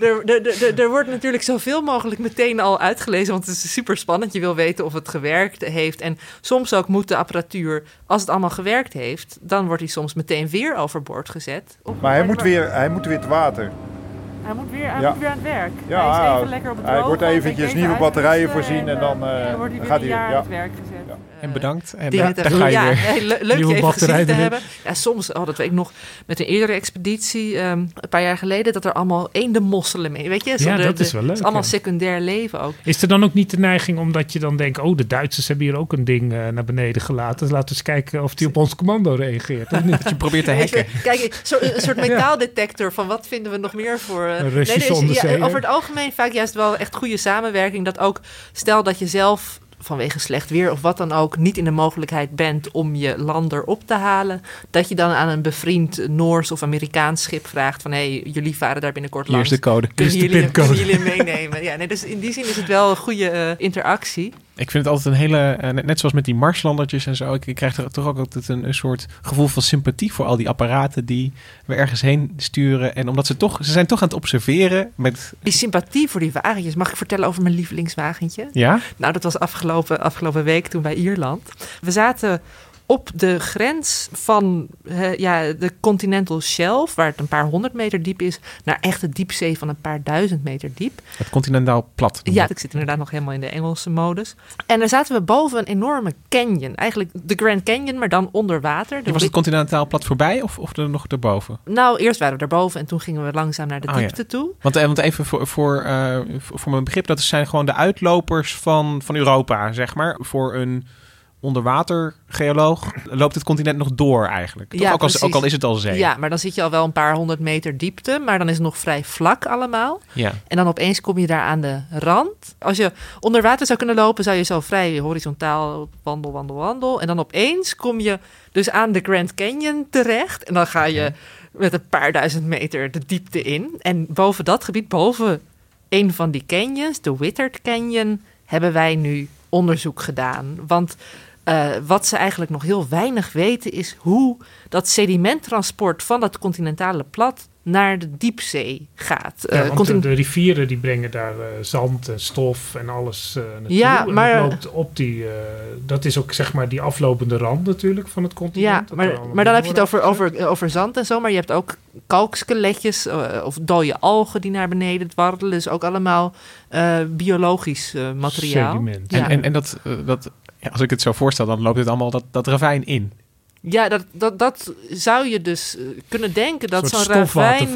Er wordt natuurlijk zoveel mogelijk meteen al uitgelezen. Want het is super spannend. Je wil weten of het gewerkt heeft. En soms ook moet de apparatuur, als het allemaal gewerkt heeft... dan wordt hij soms meteen weer overboord gezet. Maar hij moet weer te water. Hij moet weer aan het werk. Ja, hij is even lekker op het droge. Hij wordt eventjes nieuwe batterijen voorzien en dan wordt hij weer gaat een jaar aan het werk gezet. Ja. En bedankt. En daar ga je weer. Leuk je even gezien te hebben. Ja, soms, dat weet ik nog, met een eerdere expeditie, een paar jaar geleden, dat er allemaal eendenmosselen mee. Weet je? Dat is wel leuk. Het is allemaal secundair leven ook. Is er dan ook niet de neiging omdat je dan denkt, de Duitsers hebben hier ook een ding naar beneden gelaten. Dus laten we eens kijken of die op ons commando reageert. Of niet? Dat je probeert te hacken. Kijk, een soort metaaldetector van wat vinden we nog meer voor... Russische onderzeeër. Over het algemeen vaak juist wel echt goede samenwerking. Dat ook, stel dat je zelf vanwege slecht weer of wat dan ook... niet in de mogelijkheid bent om je lander op te halen... dat je dan aan een bevriend Noors of Amerikaans schip vraagt... van jullie varen daar binnenkort langs. Hier is de code. Kunnen jullie meenemen? Ja, dus in die zin is het wel een goede interactie. Ik vind het altijd een hele... net zoals met die Marslandertjes en zo... Ik krijg er toch ook altijd een soort gevoel van sympathie... voor al die apparaten die we ergens heen sturen. En omdat ze zijn toch aan het observeren met... Die sympathie voor die wagentjes. Mag ik vertellen over mijn lievelingswagentje? Ja? Nou, dat was afgelopen week toen bij Ierland. We zaten op de grens van de continental shelf... waar het een paar 100 meter diep is... naar echt de diepzee van een paar 1000 meter diep. Het continentaal plat. Ja, ik zit inderdaad nog helemaal in de Engelse modus. En daar zaten we boven een enorme canyon. Eigenlijk de Grand Canyon, maar dan onder water. Was het continentaal plat voorbij of er nog erboven? Nou, eerst waren we erboven en toen gingen we langzaam naar de diepte toe. Want even voor mijn begrip... dat zijn gewoon de uitlopers van Europa, zeg maar. Voor een... onderwatergeoloog loopt het continent nog door eigenlijk. Toch? Ja, ook al is het al zee. Ja, maar dan zit je al wel een paar 100 meter diepte. Maar dan is het nog vrij vlak allemaal. Ja. En dan opeens kom je daar aan de rand. Als je onder water zou kunnen lopen... zou je zo vrij horizontaal wandel. En dan opeens kom je dus aan de Grand Canyon terecht. En dan ga je met een paar 1000 meter de diepte in. En boven dat gebied, boven een van die canyons... de Whittard Canyon, hebben wij nu onderzoek gedaan. Want wat ze eigenlijk nog heel weinig weten... is hoe dat sedimenttransport van dat continentale plat... naar de diepzee gaat. Want de rivieren die brengen daar zand en stof en alles naartoe. Ja, maar en dat loopt op dat is ook zeg maar die aflopende rand natuurlijk van het continent. Ja, maar dan heb je het over zand en zo. Maar je hebt ook kalkskeletjes of dode algen die naar beneden dwarrelen. Dus ook allemaal biologisch materiaal. Sediment. Ja. En dat als ik het zo voorstel, dan loopt het allemaal dat ravijn in. Ja, dat zou je dus kunnen denken. Dat zo'n ravijn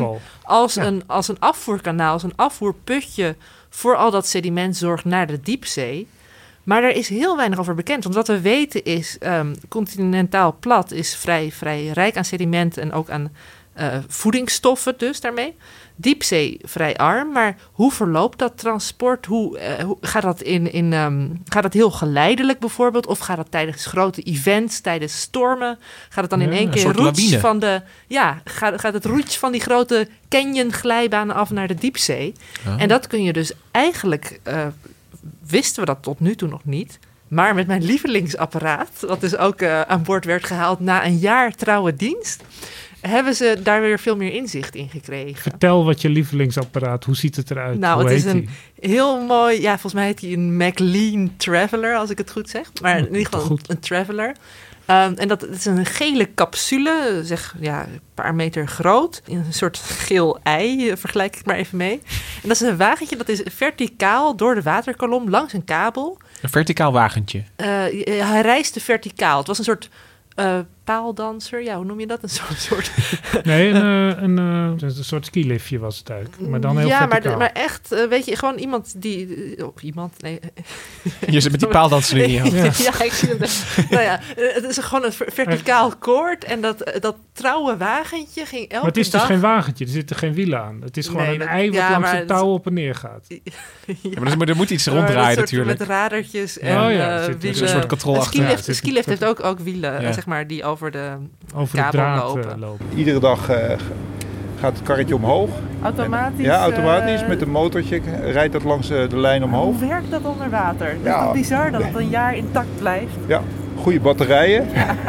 als een afvoerkanaal, als een afvoerputje... voor al dat sediment zorgt naar de diepzee. Maar er is heel weinig over bekend. Want wat we weten is, continentaal plat is vrij rijk aan sediment... en ook aan voedingsstoffen dus daarmee. Diepzee vrij arm, maar hoe verloopt dat transport? Hoe gaat dat gaat dat heel geleidelijk bijvoorbeeld? Of gaat dat tijdens grote events, tijdens stormen? Gaat het dan in één keer roets van gaat het roets van die grote canyon-glijbaan af naar de diepzee? Oh. En dat kun je dus eigenlijk, wisten we dat tot nu toe nog niet... Maar met mijn lievelingsapparaat, wat dus ook aan boord werd gehaald na een jaar trouwe dienst... hebben ze daar weer veel meer inzicht in gekregen. Vertel wat je lievelingsapparaat, hoe ziet het eruit? Nou, hoe het is heet een heel mooi... Ja, volgens mij heet hij een McLean Traveler, als ik het goed zeg. Maar in ieder geval een Traveler. En dat is een gele capsule, een paar meter groot. In een soort geel ei, vergelijk ik maar even mee. En dat is een wagentje, dat is verticaal door de waterkolom langs een kabel. Een verticaal wagentje? Hij reisde verticaal. Het was een soort paaldanser. Ja, hoe noem je dat? Een soort... Nee, een soort skiliftje was het eigenlijk. Maar dan heel verticaal. Maar echt, weet je, gewoon iemand die... nee. Je zit met die paaldanser in je hand. Ja, ik zie het. Nou ja, het is gewoon een verticaal koord. En dat trouwe wagentje ging elke dag... Maar het is dus geen wagentje, er zitten geen wielen aan. Het is gewoon een ei wat langs het touw op en neer gaat. Ja, maar er moet iets ronddraaien natuurlijk. Met radertjes en wielen. Een soort controle achter. Een skilift heeft ook wielen, zeg maar, die over de kabel lopen. Iedere dag gaat het karretje omhoog. Automatisch? Ja, automatisch. Met een motortje rijdt dat langs de lijn omhoog. Hoe werkt dat onder water? Het is toch bizar dat het een jaar intact blijft? Ja, goede batterijen.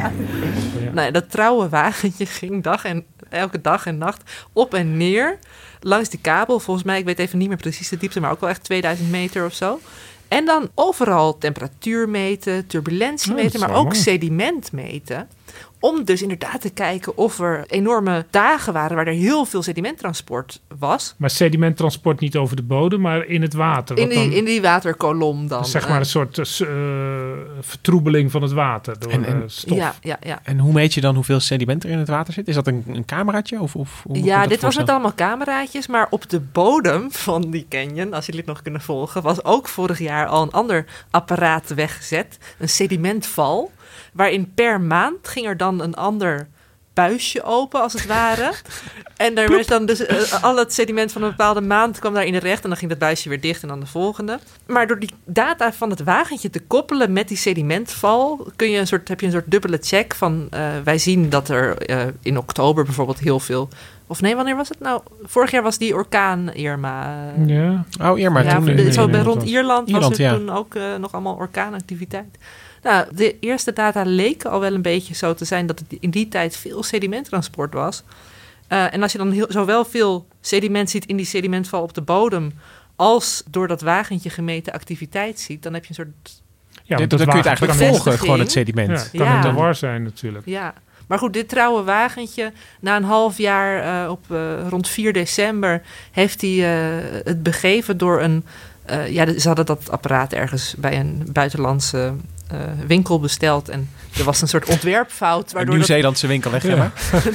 Nee, dat trouwe wagentje ging elke dag en nacht op en neer langs die kabel. Volgens mij, ik weet even niet meer precies de diepte, maar ook wel echt 2000 meter of zo. En dan overal temperatuur meten, turbulentie meten, maar ook sediment meten. Om dus inderdaad te kijken of er enorme dagen waren waar er heel veel sedimenttransport was. Maar sedimenttransport niet over de bodem, maar in het water. In die waterkolom dan. Zeg maar een soort vertroebeling van het water door stof. Ja. En hoe meet je dan hoeveel sediment er in het water zit? Is dat een cameraatje? Dit was met allemaal cameraatjes. Maar op de bodem van die canyon, als jullie het nog kunnen volgen, was ook vorig jaar al een ander apparaat weggezet. Een sedimentval. Waarin per maand ging er dan een ander buisje open, als het ware. En daar werd dan dus al het sediment van een bepaalde maand kwam daarin terecht. En dan ging dat buisje weer dicht en dan de volgende. Maar door die data van het wagentje te koppelen met die sedimentval, heb je een soort dubbele check van wij zien dat er in oktober bijvoorbeeld heel veel... Of nee, wanneer was het nou? Vorig jaar was die orkaan Irma. Ja. Oh, Irma. Ja, rond Ierland was er toen ook nog allemaal orkaanactiviteit. Nou, de eerste data leken al wel een beetje zo te zijn dat het in die tijd veel sedimenttransport was. En als je dan zowel veel sediment ziet in die sedimentval op de bodem als door dat wagentje gemeten activiteit ziet, dan heb je een soort... Ja, dan kun je het eigenlijk volgen, gewoon het sediment. Ja, kan in de war zijn natuurlijk. Ja, maar goed, dit trouwe wagentje, na een half jaar rond 4 december heeft hij het begeven door een... ze hadden dat apparaat ergens bij een buitenlandse winkel besteld. En er was een soort ontwerpfout. Een Nieuw-Zeelandse winkel, hè? Ja.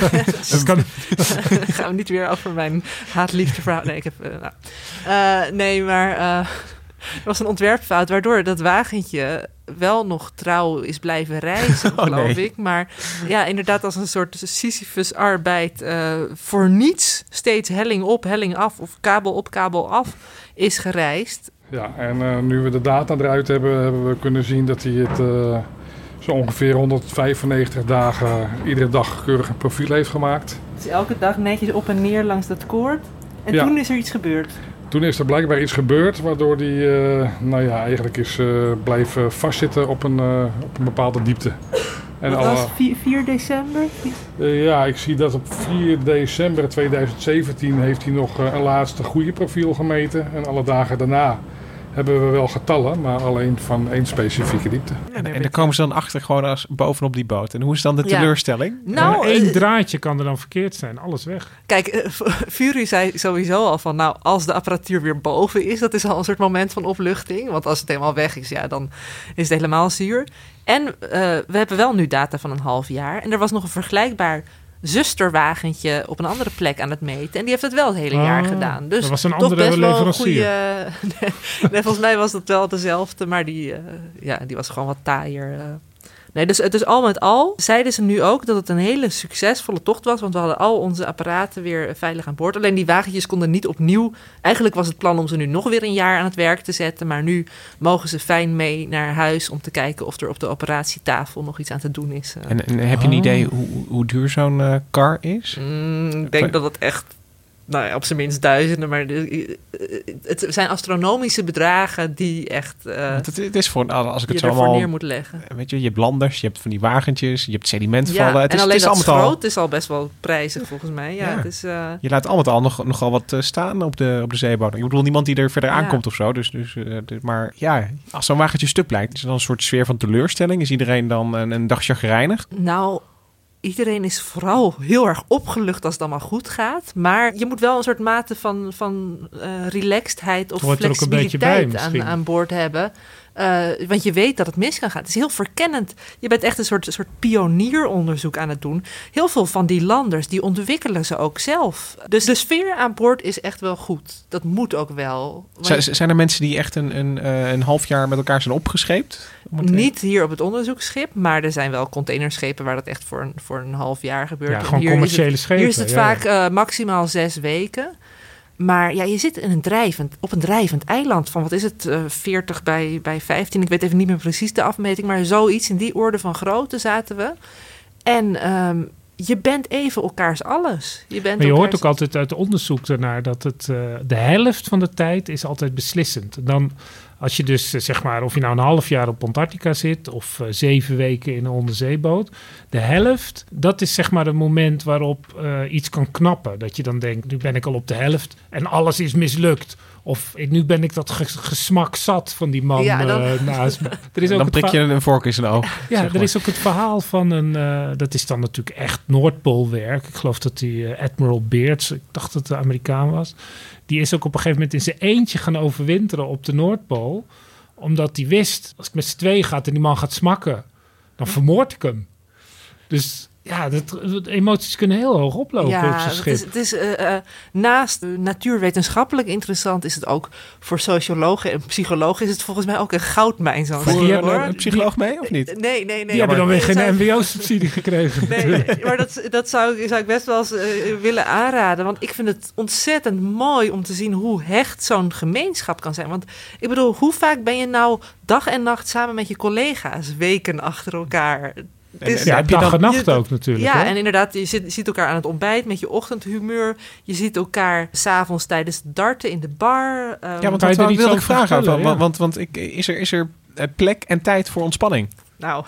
Gaan we niet weer over mijn haat-liefde verhaal. Nee, ik heb... er was een ontwerpfout waardoor dat wagentje wel nog trouw is blijven reizen, geloof ik. Maar ja, inderdaad als een soort Sisyphus-arbeid voor niets steeds helling op, helling af of kabel op, kabel af is gereisd. Ja, en nu we de data eruit hebben we kunnen zien dat hij het zo ongeveer 195 dagen iedere dag keurig een profiel heeft gemaakt. Dus elke dag netjes op en neer langs dat koord. En toen is er iets gebeurd. Toen is er blijkbaar iets gebeurd waardoor hij eigenlijk is blijven vastzitten op een bepaalde diepte. En dat was 4 december? Ja, ik zie dat op 4 december 2017 heeft hij nog een laatste goede profiel gemeten. En alle dagen daarna hebben we wel getallen, maar alleen van één specifieke diepte. En daar komen ze dan achter gewoon als bovenop die boot. En hoe is dan de teleurstelling? Nou, één draadje kan er dan verkeerd zijn, alles weg. Kijk, Fury zei sowieso al van, nou, als de apparatuur weer boven is, dat is al een soort moment van opluchting. Want als het helemaal weg is, ja, dan is het helemaal zuur. En we hebben wel nu data van een half jaar. En er was nog een vergelijkbaar zusterwagentje op een andere plek aan het meten. En die heeft het wel het hele jaar gedaan. Dus dat was een toch andere best wel leverancier. Nee, volgens mij was dat wel dezelfde, maar die was gewoon wat taaier. Nee, dus al met al zeiden ze nu ook dat het een hele succesvolle tocht was. Want we hadden al onze apparaten weer veilig aan boord. Alleen die wagentjes konden niet opnieuw. Eigenlijk was het plan om ze nu nog weer een jaar aan het werk te zetten. Maar nu mogen ze fijn mee naar huis om te kijken of er op de operatietafel nog iets aan te doen is. En heb je een idee hoe duur zo'n car is? Ik denk dat het echt... Nou ja, op zijn minst duizenden, maar het zijn astronomische bedragen die echt het is voor, als ik het zo allemaal neer moet leggen. Weet je hebt landers, je hebt van die wagentjes, je hebt sedimentvallen. Ja, het is, en alleen het is dat schroot is al best wel prijzig volgens mij. Ja. Het is, je laat al met al nogal wat staan op de zeebodem. Ik bedoel, niemand die er verder aankomt of zo. Maar ja, als zo'n wagentje stuk blijkt, is er dan een soort sfeer van teleurstelling? Is iedereen dan een dag chagrijnig? Nou... Iedereen is vooral heel erg opgelucht als het allemaal goed gaat. Maar je moet wel een soort mate van relaxedheid of flexibiliteit aan boord hebben. Want je weet dat het mis kan gaan. Het is heel verkennend. Je bent echt een soort pionieronderzoek aan het doen. Heel veel van die landers, die ontwikkelen ze ook zelf. Dus de sfeer aan boord is echt wel goed. Dat moet ook wel. Zijn er mensen die echt een half jaar met elkaar zijn opgescheept? Niet hier op het onderzoeksschip, maar er zijn wel containerschepen waar dat echt voor een half jaar gebeurt. Ja, gewoon commerciële schepen. Hier is het vaak maximaal 6 weken. Maar ja, je zit in op een drijvend eiland van, 40 bij 15. Ik weet even niet meer precies de afmeting, maar zoiets in die orde van grootte zaten we. En je bent even elkaars alles. Maar je hoort ook altijd uit onderzoek ernaar dat de helft van de tijd is altijd beslissend. Dan, als je dus zeg maar, of je nou een half jaar op Antarctica zit of 7 weken in een onderzeeboot, de helft, dat is zeg maar het moment waarop iets kan knappen. Dat je dan denkt, nu ben ik al op de helft en alles is mislukt. Of nu ben ik dat gesmak zat van die man naast me. Dan prik je een vork in zijn oog. Ja, er is ook het verhaal van dat is dan natuurlijk echt Noordpoolwerk. Ik geloof dat die Admiral Beards, ik dacht dat het de Amerikaan was. Die is ook op een gegeven moment in zijn eentje gaan overwinteren op de Noordpool. Omdat hij wist, als ik met z'n tweeën ga en die man gaat smakken, dan vermoord ik hem. Dus ja, de emoties kunnen heel hoog oplopen op zo'n schip. Het is naast natuurwetenschappelijk interessant, is het ook voor sociologen en psychologen is het volgens mij ook een goudmijn. Voor een psycholoog mee of niet? Nee. Die hebben dan weer geen MBO-subsidie gekregen. Nee, maar dat zou ik best wel eens willen aanraden. Want ik vind het ontzettend mooi om te zien hoe hecht zo'n gemeenschap kan zijn. Want ik bedoel, hoe vaak ben je nou dag en nacht samen met je collega's weken achter elkaar? Dag en nacht ook natuurlijk. Ja, hè? en inderdaad, je ziet elkaar aan het ontbijt met je ochtendhumeur. Je ziet elkaar 's avonds tijdens het darten in de bar. Want daar wilde ik vragen. Want is er plek en tijd voor ontspanning? Nou,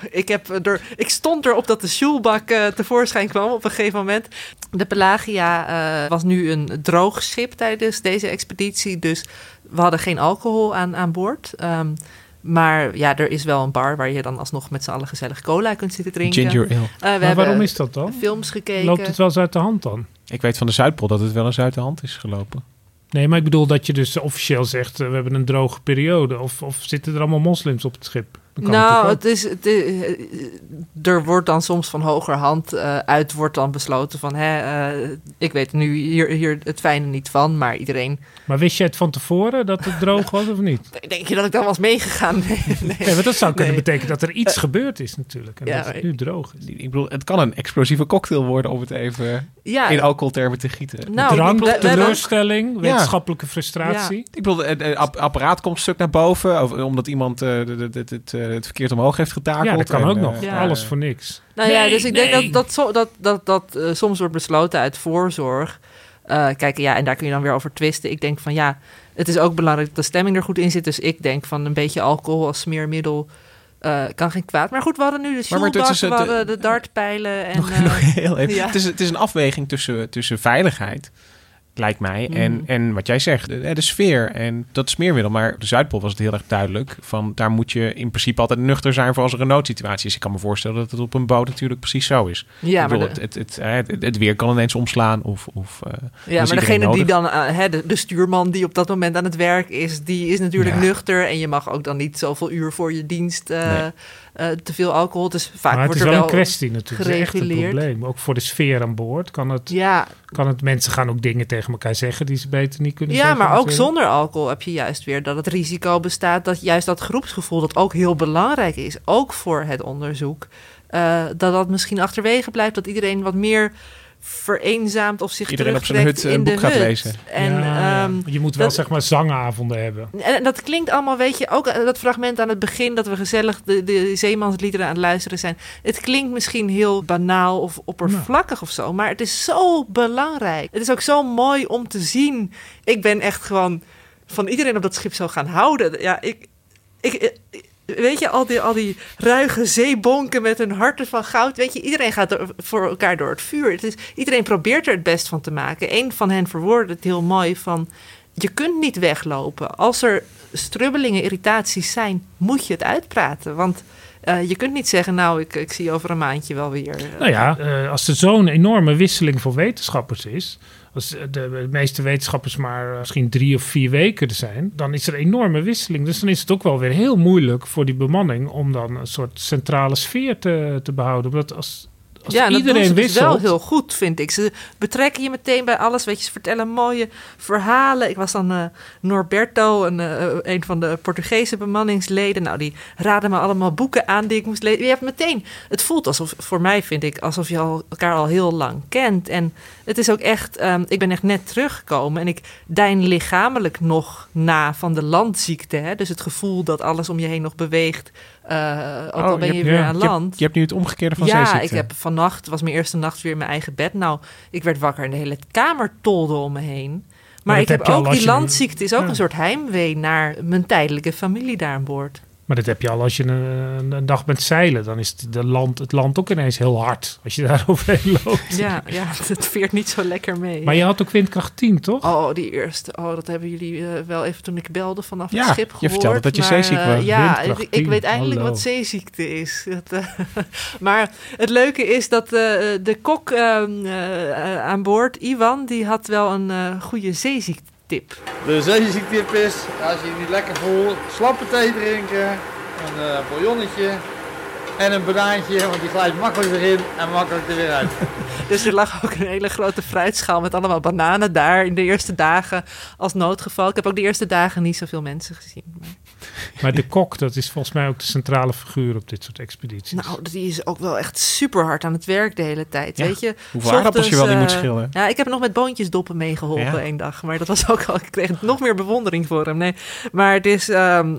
ik stond erop dat de sjoelbak tevoorschijn kwam op een gegeven moment. De Pelagia was nu een droog schip tijdens deze expeditie. Dus we hadden geen alcohol aan boord. Maar ja, er is wel een bar waar je dan alsnog met z'n allen gezellig cola kunt zitten drinken. Ginger ale. Maar waarom is dat dan? Films gekeken. Loopt het wel eens uit de hand dan? Ik weet van de Zuidpool dat het wel eens uit de hand is gelopen. Nee, maar ik bedoel dat je dus officieel zegt, we hebben een droge periode. Of zitten er allemaal moslims op het schip? Nou, er wordt dan soms van hogerhand uit wordt dan besloten van, ik weet nu hier het fijne niet van, maar iedereen. Maar wist je het van tevoren dat het droog was of niet? Denk je dat ik dan was meegegaan? Nee, want dat zou kunnen betekenen dat er iets gebeurd is natuurlijk. En dat het nu droog is. Ik bedoel, het kan een explosieve cocktail worden om het even in alcoholtermen te gieten. Nou, drank, teleurstelling, wetenschappelijke frustratie. Ja. Ik bedoel, het apparaat komt een stuk naar boven, omdat iemand het verkeerd omhoog heeft getakeld. Ja, dat kan ook nog. Alles voor niks. Nou dus ik denk dat soms wordt besloten uit voorzorg. Kijk, en daar kun je dan weer over twisten. Ik denk van het is ook belangrijk dat de stemming er goed in zit. Dus ik denk van een beetje alcohol als smeermiddel kan geen kwaad. Maar goed, we hadden nu de sjoelbak, we hadden de dartpijlen. En, heel even. Ja. Het is een afweging tussen veiligheid, lijkt mij. En wat jij zegt, de sfeer en dat smeermiddel. Maar op de Zuidpool was het heel erg duidelijk. Van daar moet je in principe altijd nuchter zijn voor als er een noodsituatie is. Ik kan me voorstellen dat het op een boot natuurlijk precies zo is. Ja, ik bedoel, het weer kan ineens omslaan. Maar degene die dan, de stuurman die op dat moment aan het werk is, die is natuurlijk nuchter. En je mag ook dan niet zoveel uur voor je dienst te veel alcohol. Dus vaak maar wordt het is er wel een kwestie natuurlijk. Het is echt een probleem. Ook voor de sfeer aan boord kan het mensen gaan ook dingen tegen elkaar zeggen die ze beter niet kunnen zeggen. Ja, maar ook zonder alcohol heb je juist weer dat het risico bestaat dat juist dat groepsgevoel, dat ook heel belangrijk is, ook voor het onderzoek, dat misschien achterwege blijft, dat iedereen wat meer vereenzaamt of zich iedereen op zijn hut in boek de gaat lezen. En, je moet wel zeg maar zangavonden hebben. En dat klinkt allemaal, weet je, ook dat fragment aan het begin dat we gezellig de zeemansliederen aan het luisteren zijn. Het klinkt misschien heel banaal of oppervlakkig of zo, maar het is zo belangrijk. Het is ook zo mooi om te zien. Ik ben echt gewoon van iedereen op dat schip zo gaan houden. Ja, weet je, al die ruige zeebonken met hun harten van goud. Weet je, iedereen gaat voor elkaar door het vuur. Iedereen probeert er het best van te maken. Een van hen verwoordde het heel mooi van, je kunt niet weglopen. Als er strubbelingen, irritaties zijn, moet je het uitpraten. Want je kunt niet zeggen, nou, ik zie over een maandje wel weer. Als er zo'n enorme wisseling voor wetenschappers is, als de meeste wetenschappers maar misschien 3 of 4 weken er zijn, dan is er een enorme wisseling. Dus dan is het ook wel weer heel moeilijk voor die bemanning om dan een soort centrale sfeer te behouden. Omdat als iedereen dat doen ze wisselt, dus wel heel goed, vind ik. Ze betrekken je meteen bij alles. Weet je, ze vertellen mooie verhalen. Ik was dan Norberto, een van de Portugese bemanningsleden. Nou, die raden me allemaal boeken aan die ik moest lezen. Je hebt meteen, het voelt alsof, voor mij vind ik, alsof je elkaar al heel lang kent. En het is ook echt, ik ben echt net teruggekomen en ik dein lichamelijk nog na van de landziekte. Hè? Dus het gevoel dat alles om je heen nog beweegt. Ook al ben je weer aan land. Je hebt nu het omgekeerde van zeeziekte. Ja, ik heb vannacht, het was mijn eerste nacht weer in mijn eigen bed. Nou, ik werd wakker en de hele kamer tolde om me heen. Maar ik heb ook die landziekte, is ook een soort heimwee naar mijn tijdelijke familie daar aan boord. Maar dat heb je al als je een dag bent zeilen. Dan is het land ook ineens heel hard als je daar overheen loopt. Ja, het veert niet zo lekker mee. Maar je had ook windkracht 10, toch? Oh, die eerste. Oh, dat hebben jullie wel even toen ik belde vanaf het schip gehoord. Je vertelde dat je zeeziek was. Ja, ik weet eindelijk wat zeeziekte is. Maar het leuke is dat de kok aan boord, Iwan, die had wel een goede zeeziekte. Tip. De zeeziektip is, als je je niet lekker voelt, slappe thee drinken, een bouillonnetje en een banaantje, want die glijdt makkelijk erin en makkelijk er weer uit. Dus er lag ook een hele grote fruitschaal met allemaal bananen daar in de eerste dagen als noodgeval. Ik heb ook de eerste dagen niet zoveel mensen gezien. Maar de kok, dat is volgens mij ook de centrale figuur op dit soort expedities. Nou, die is ook wel echt super hard aan het werk de hele tijd, weet je. Hoeveel aardappels je wel niet moet schillen. Ja, ik heb nog met boontjesdoppen meegeholpen één dag. Maar dat was ook al, ik kreeg nog meer bewondering voor hem. Nee, maar het is,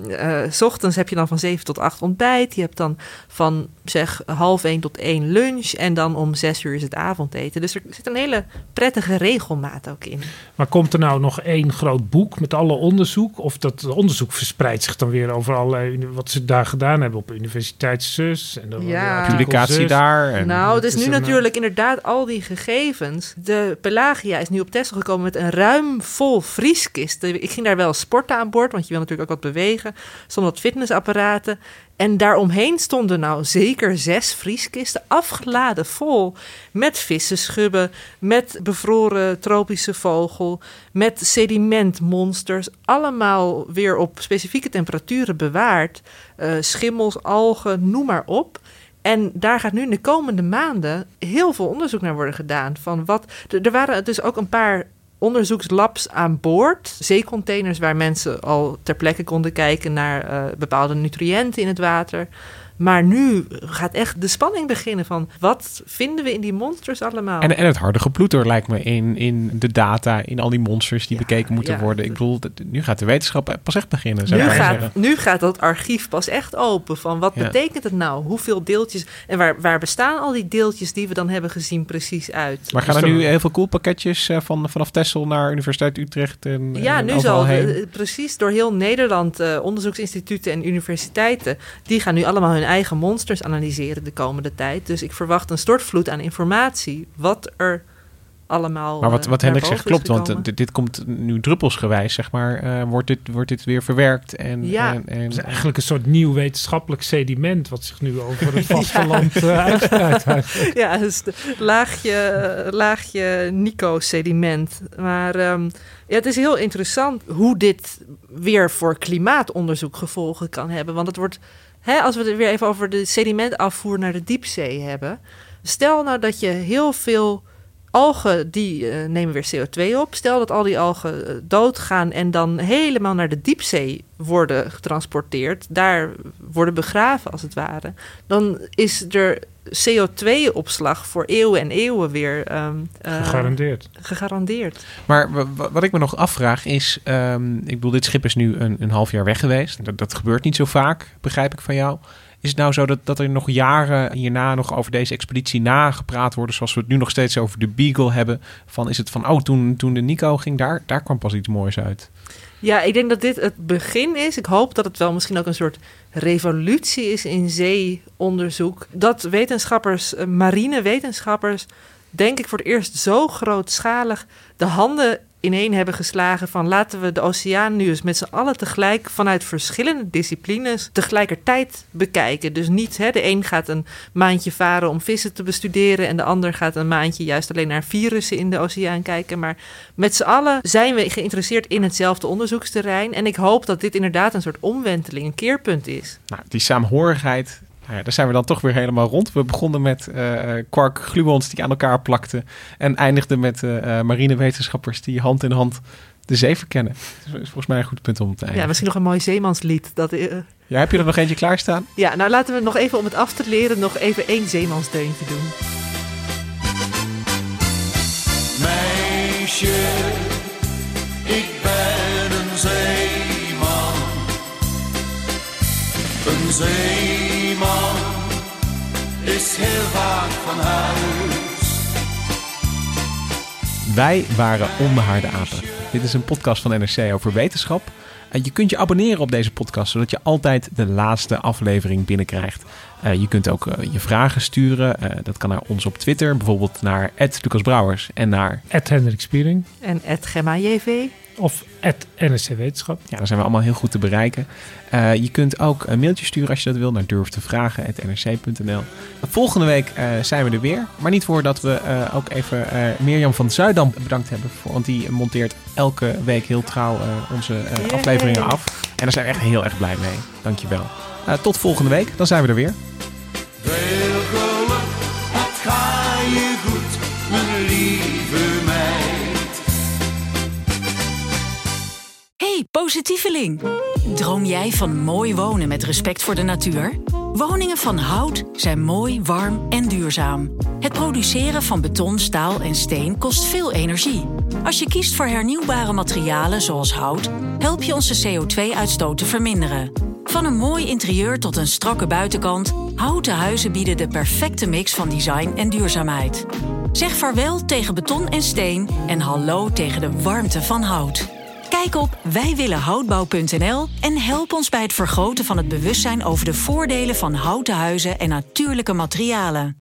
's ochtends heb je dan van 7 tot 8 ontbijt. Je hebt dan van, zeg, 12:30 tot 1 lunch. En dan om 6 uur is het avondeten. Dus er zit een hele prettige regelmaat ook in. Maar komt er nou nog 1 groot boek met alle onderzoek? Of dat onderzoek verspreidt zich dan weer over allerlei, wat ze daar gedaan hebben op Universiteit Zus en dan publicatie daar. En nou, dus nu natuurlijk inderdaad al die gegevens. De Pelagia is nu op Texel gekomen met een ruim vol vrieskisten. Ik ging daar wel sporten aan boord, want je wil natuurlijk ook wat bewegen. Er stonden wat fitnessapparaten. En daaromheen stonden nou zeker 6 vrieskisten afgeladen vol met vissenschubben, met bevroren tropische vogel, met sedimentmonsters. Allemaal weer op specifieke temperaturen bewaard. Schimmels, algen, noem maar op. En daar gaat nu in de komende maanden heel veel onderzoek naar worden gedaan. Er waren dus ook een paar onderzoekslabs aan boord. Zeecontainers waar mensen al ter plekke konden kijken naar bepaalde nutriënten in het water. Maar nu gaat echt de spanning beginnen van wat vinden we in die monsters allemaal? En het harde geploeter lijkt me in de data, in al die monsters die bekeken moeten worden. Ik bedoel, nu gaat de wetenschap pas echt beginnen. Nu gaat dat archief pas echt open van wat betekent het nou? Hoeveel deeltjes en waar bestaan al die deeltjes die we dan hebben gezien precies uit? Maar gaan er nu heel veel koelpakketjes vanaf Texel naar Universiteit Utrecht? Nu zal precies door heel Nederland onderzoeksinstituten en universiteiten, die gaan nu allemaal hun eigen monsters analyseren de komende tijd. Dus ik verwacht een stortvloed aan informatie. Wat er allemaal. Maar wat Hendrik zegt klopt, want dit komt nu druppelsgewijs, zeg maar. Wordt dit weer verwerkt? En het is eigenlijk een soort nieuw wetenschappelijk sediment wat zich nu over het vasteland uitspreidt. Ja, dus laagje Nico-sediment. Maar het is heel interessant hoe dit weer voor klimaatonderzoek gevolgen kan hebben. Want het wordt, als we het weer even over de sedimentafvoer naar de diepzee hebben. Stel nou dat je heel veel algen, die nemen weer CO2 op. Stel dat al die algen doodgaan en dan helemaal naar de diepzee worden getransporteerd. Daar worden begraven als het ware. Dan is er CO2-opslag voor eeuwen en eeuwen weer gegarandeerd. Maar wat ik me nog afvraag is, ik bedoel, dit schip is nu een half jaar weg geweest. Dat gebeurt niet zo vaak, begrijp ik van jou. Is het nou zo dat er nog jaren hierna nog over deze expeditie nagepraat worden, zoals we het nu nog steeds over de Beagle hebben? Is het van, toen de Nico ging, daar kwam pas iets moois uit? Ja, ik denk dat dit het begin is. Ik hoop dat het wel misschien ook een soort revolutie is in zeeonderzoek. Dat wetenschappers, marinewetenschappers, denk ik voor het eerst zo grootschalig de handen ineen hebben geslagen van laten we de oceaan nu eens met z'n allen tegelijk vanuit verschillende disciplines tegelijkertijd bekijken. Dus niet, de een gaat een maandje varen om vissen te bestuderen en de ander gaat een maandje juist alleen naar virussen in de oceaan kijken. Maar met z'n allen zijn we geïnteresseerd in hetzelfde onderzoeksterrein. En ik hoop dat dit inderdaad een soort omwenteling, een keerpunt is. Nou, die saamhorigheid, daar zijn we dan toch weer helemaal rond. We begonnen met kwarkgluons die aan elkaar plakten en eindigden met marinewetenschappers die hand in hand de zee verkennen. Dat is volgens mij een goed punt om te eindigen. Ja, misschien nog een mooi zeemanslied. Ja, heb je er nog eentje klaarstaan? Ja, nou laten we nog even om het af te leren nog even 1 zeemansdeuntje doen. Meisje, ik ben een zeeman. Een zeeman is heel vaak van huis. Wij waren Onbehaarde Apen. Dit is een podcast van NRC over wetenschap. Je kunt je abonneren op deze podcast, zodat je altijd de laatste aflevering binnenkrijgt. Je kunt ook je vragen sturen. Dat kan naar ons op Twitter, bijvoorbeeld naar @LucasBrouwers en naar @Hendrik Spiering. En @GemmaJV. Of @NRC Wetenschap. Ja, daar zijn we allemaal heel goed te bereiken. Je kunt ook een mailtje sturen als je dat wil naar durftevragen@nrc.nl. Volgende week zijn we er weer. Maar niet voordat we ook even Mirjam van Zuidam bedankt hebben. Want die monteert elke week heel trouw onze afleveringen af. En daar zijn we echt heel erg blij mee. Dankjewel. Tot volgende week. Dan zijn we er weer. Veel geluk, het ga je goed, mijn lieve meid. Hey, positieveling. Droom jij van mooi wonen met respect voor de natuur? Woningen van hout zijn mooi, warm en duurzaam. Het produceren van beton, staal en steen kost veel energie. Als je kiest voor hernieuwbare materialen zoals hout, help je onze CO2-uitstoot te verminderen. Van een mooi interieur tot een strakke buitenkant, houten huizen bieden de perfecte mix van design en duurzaamheid. Zeg vaarwel tegen beton en steen en hallo tegen de warmte van hout. Kijk op wijwillenhoutbouw.nl en help ons bij het vergroten van het bewustzijn over de voordelen van houten huizen en natuurlijke materialen.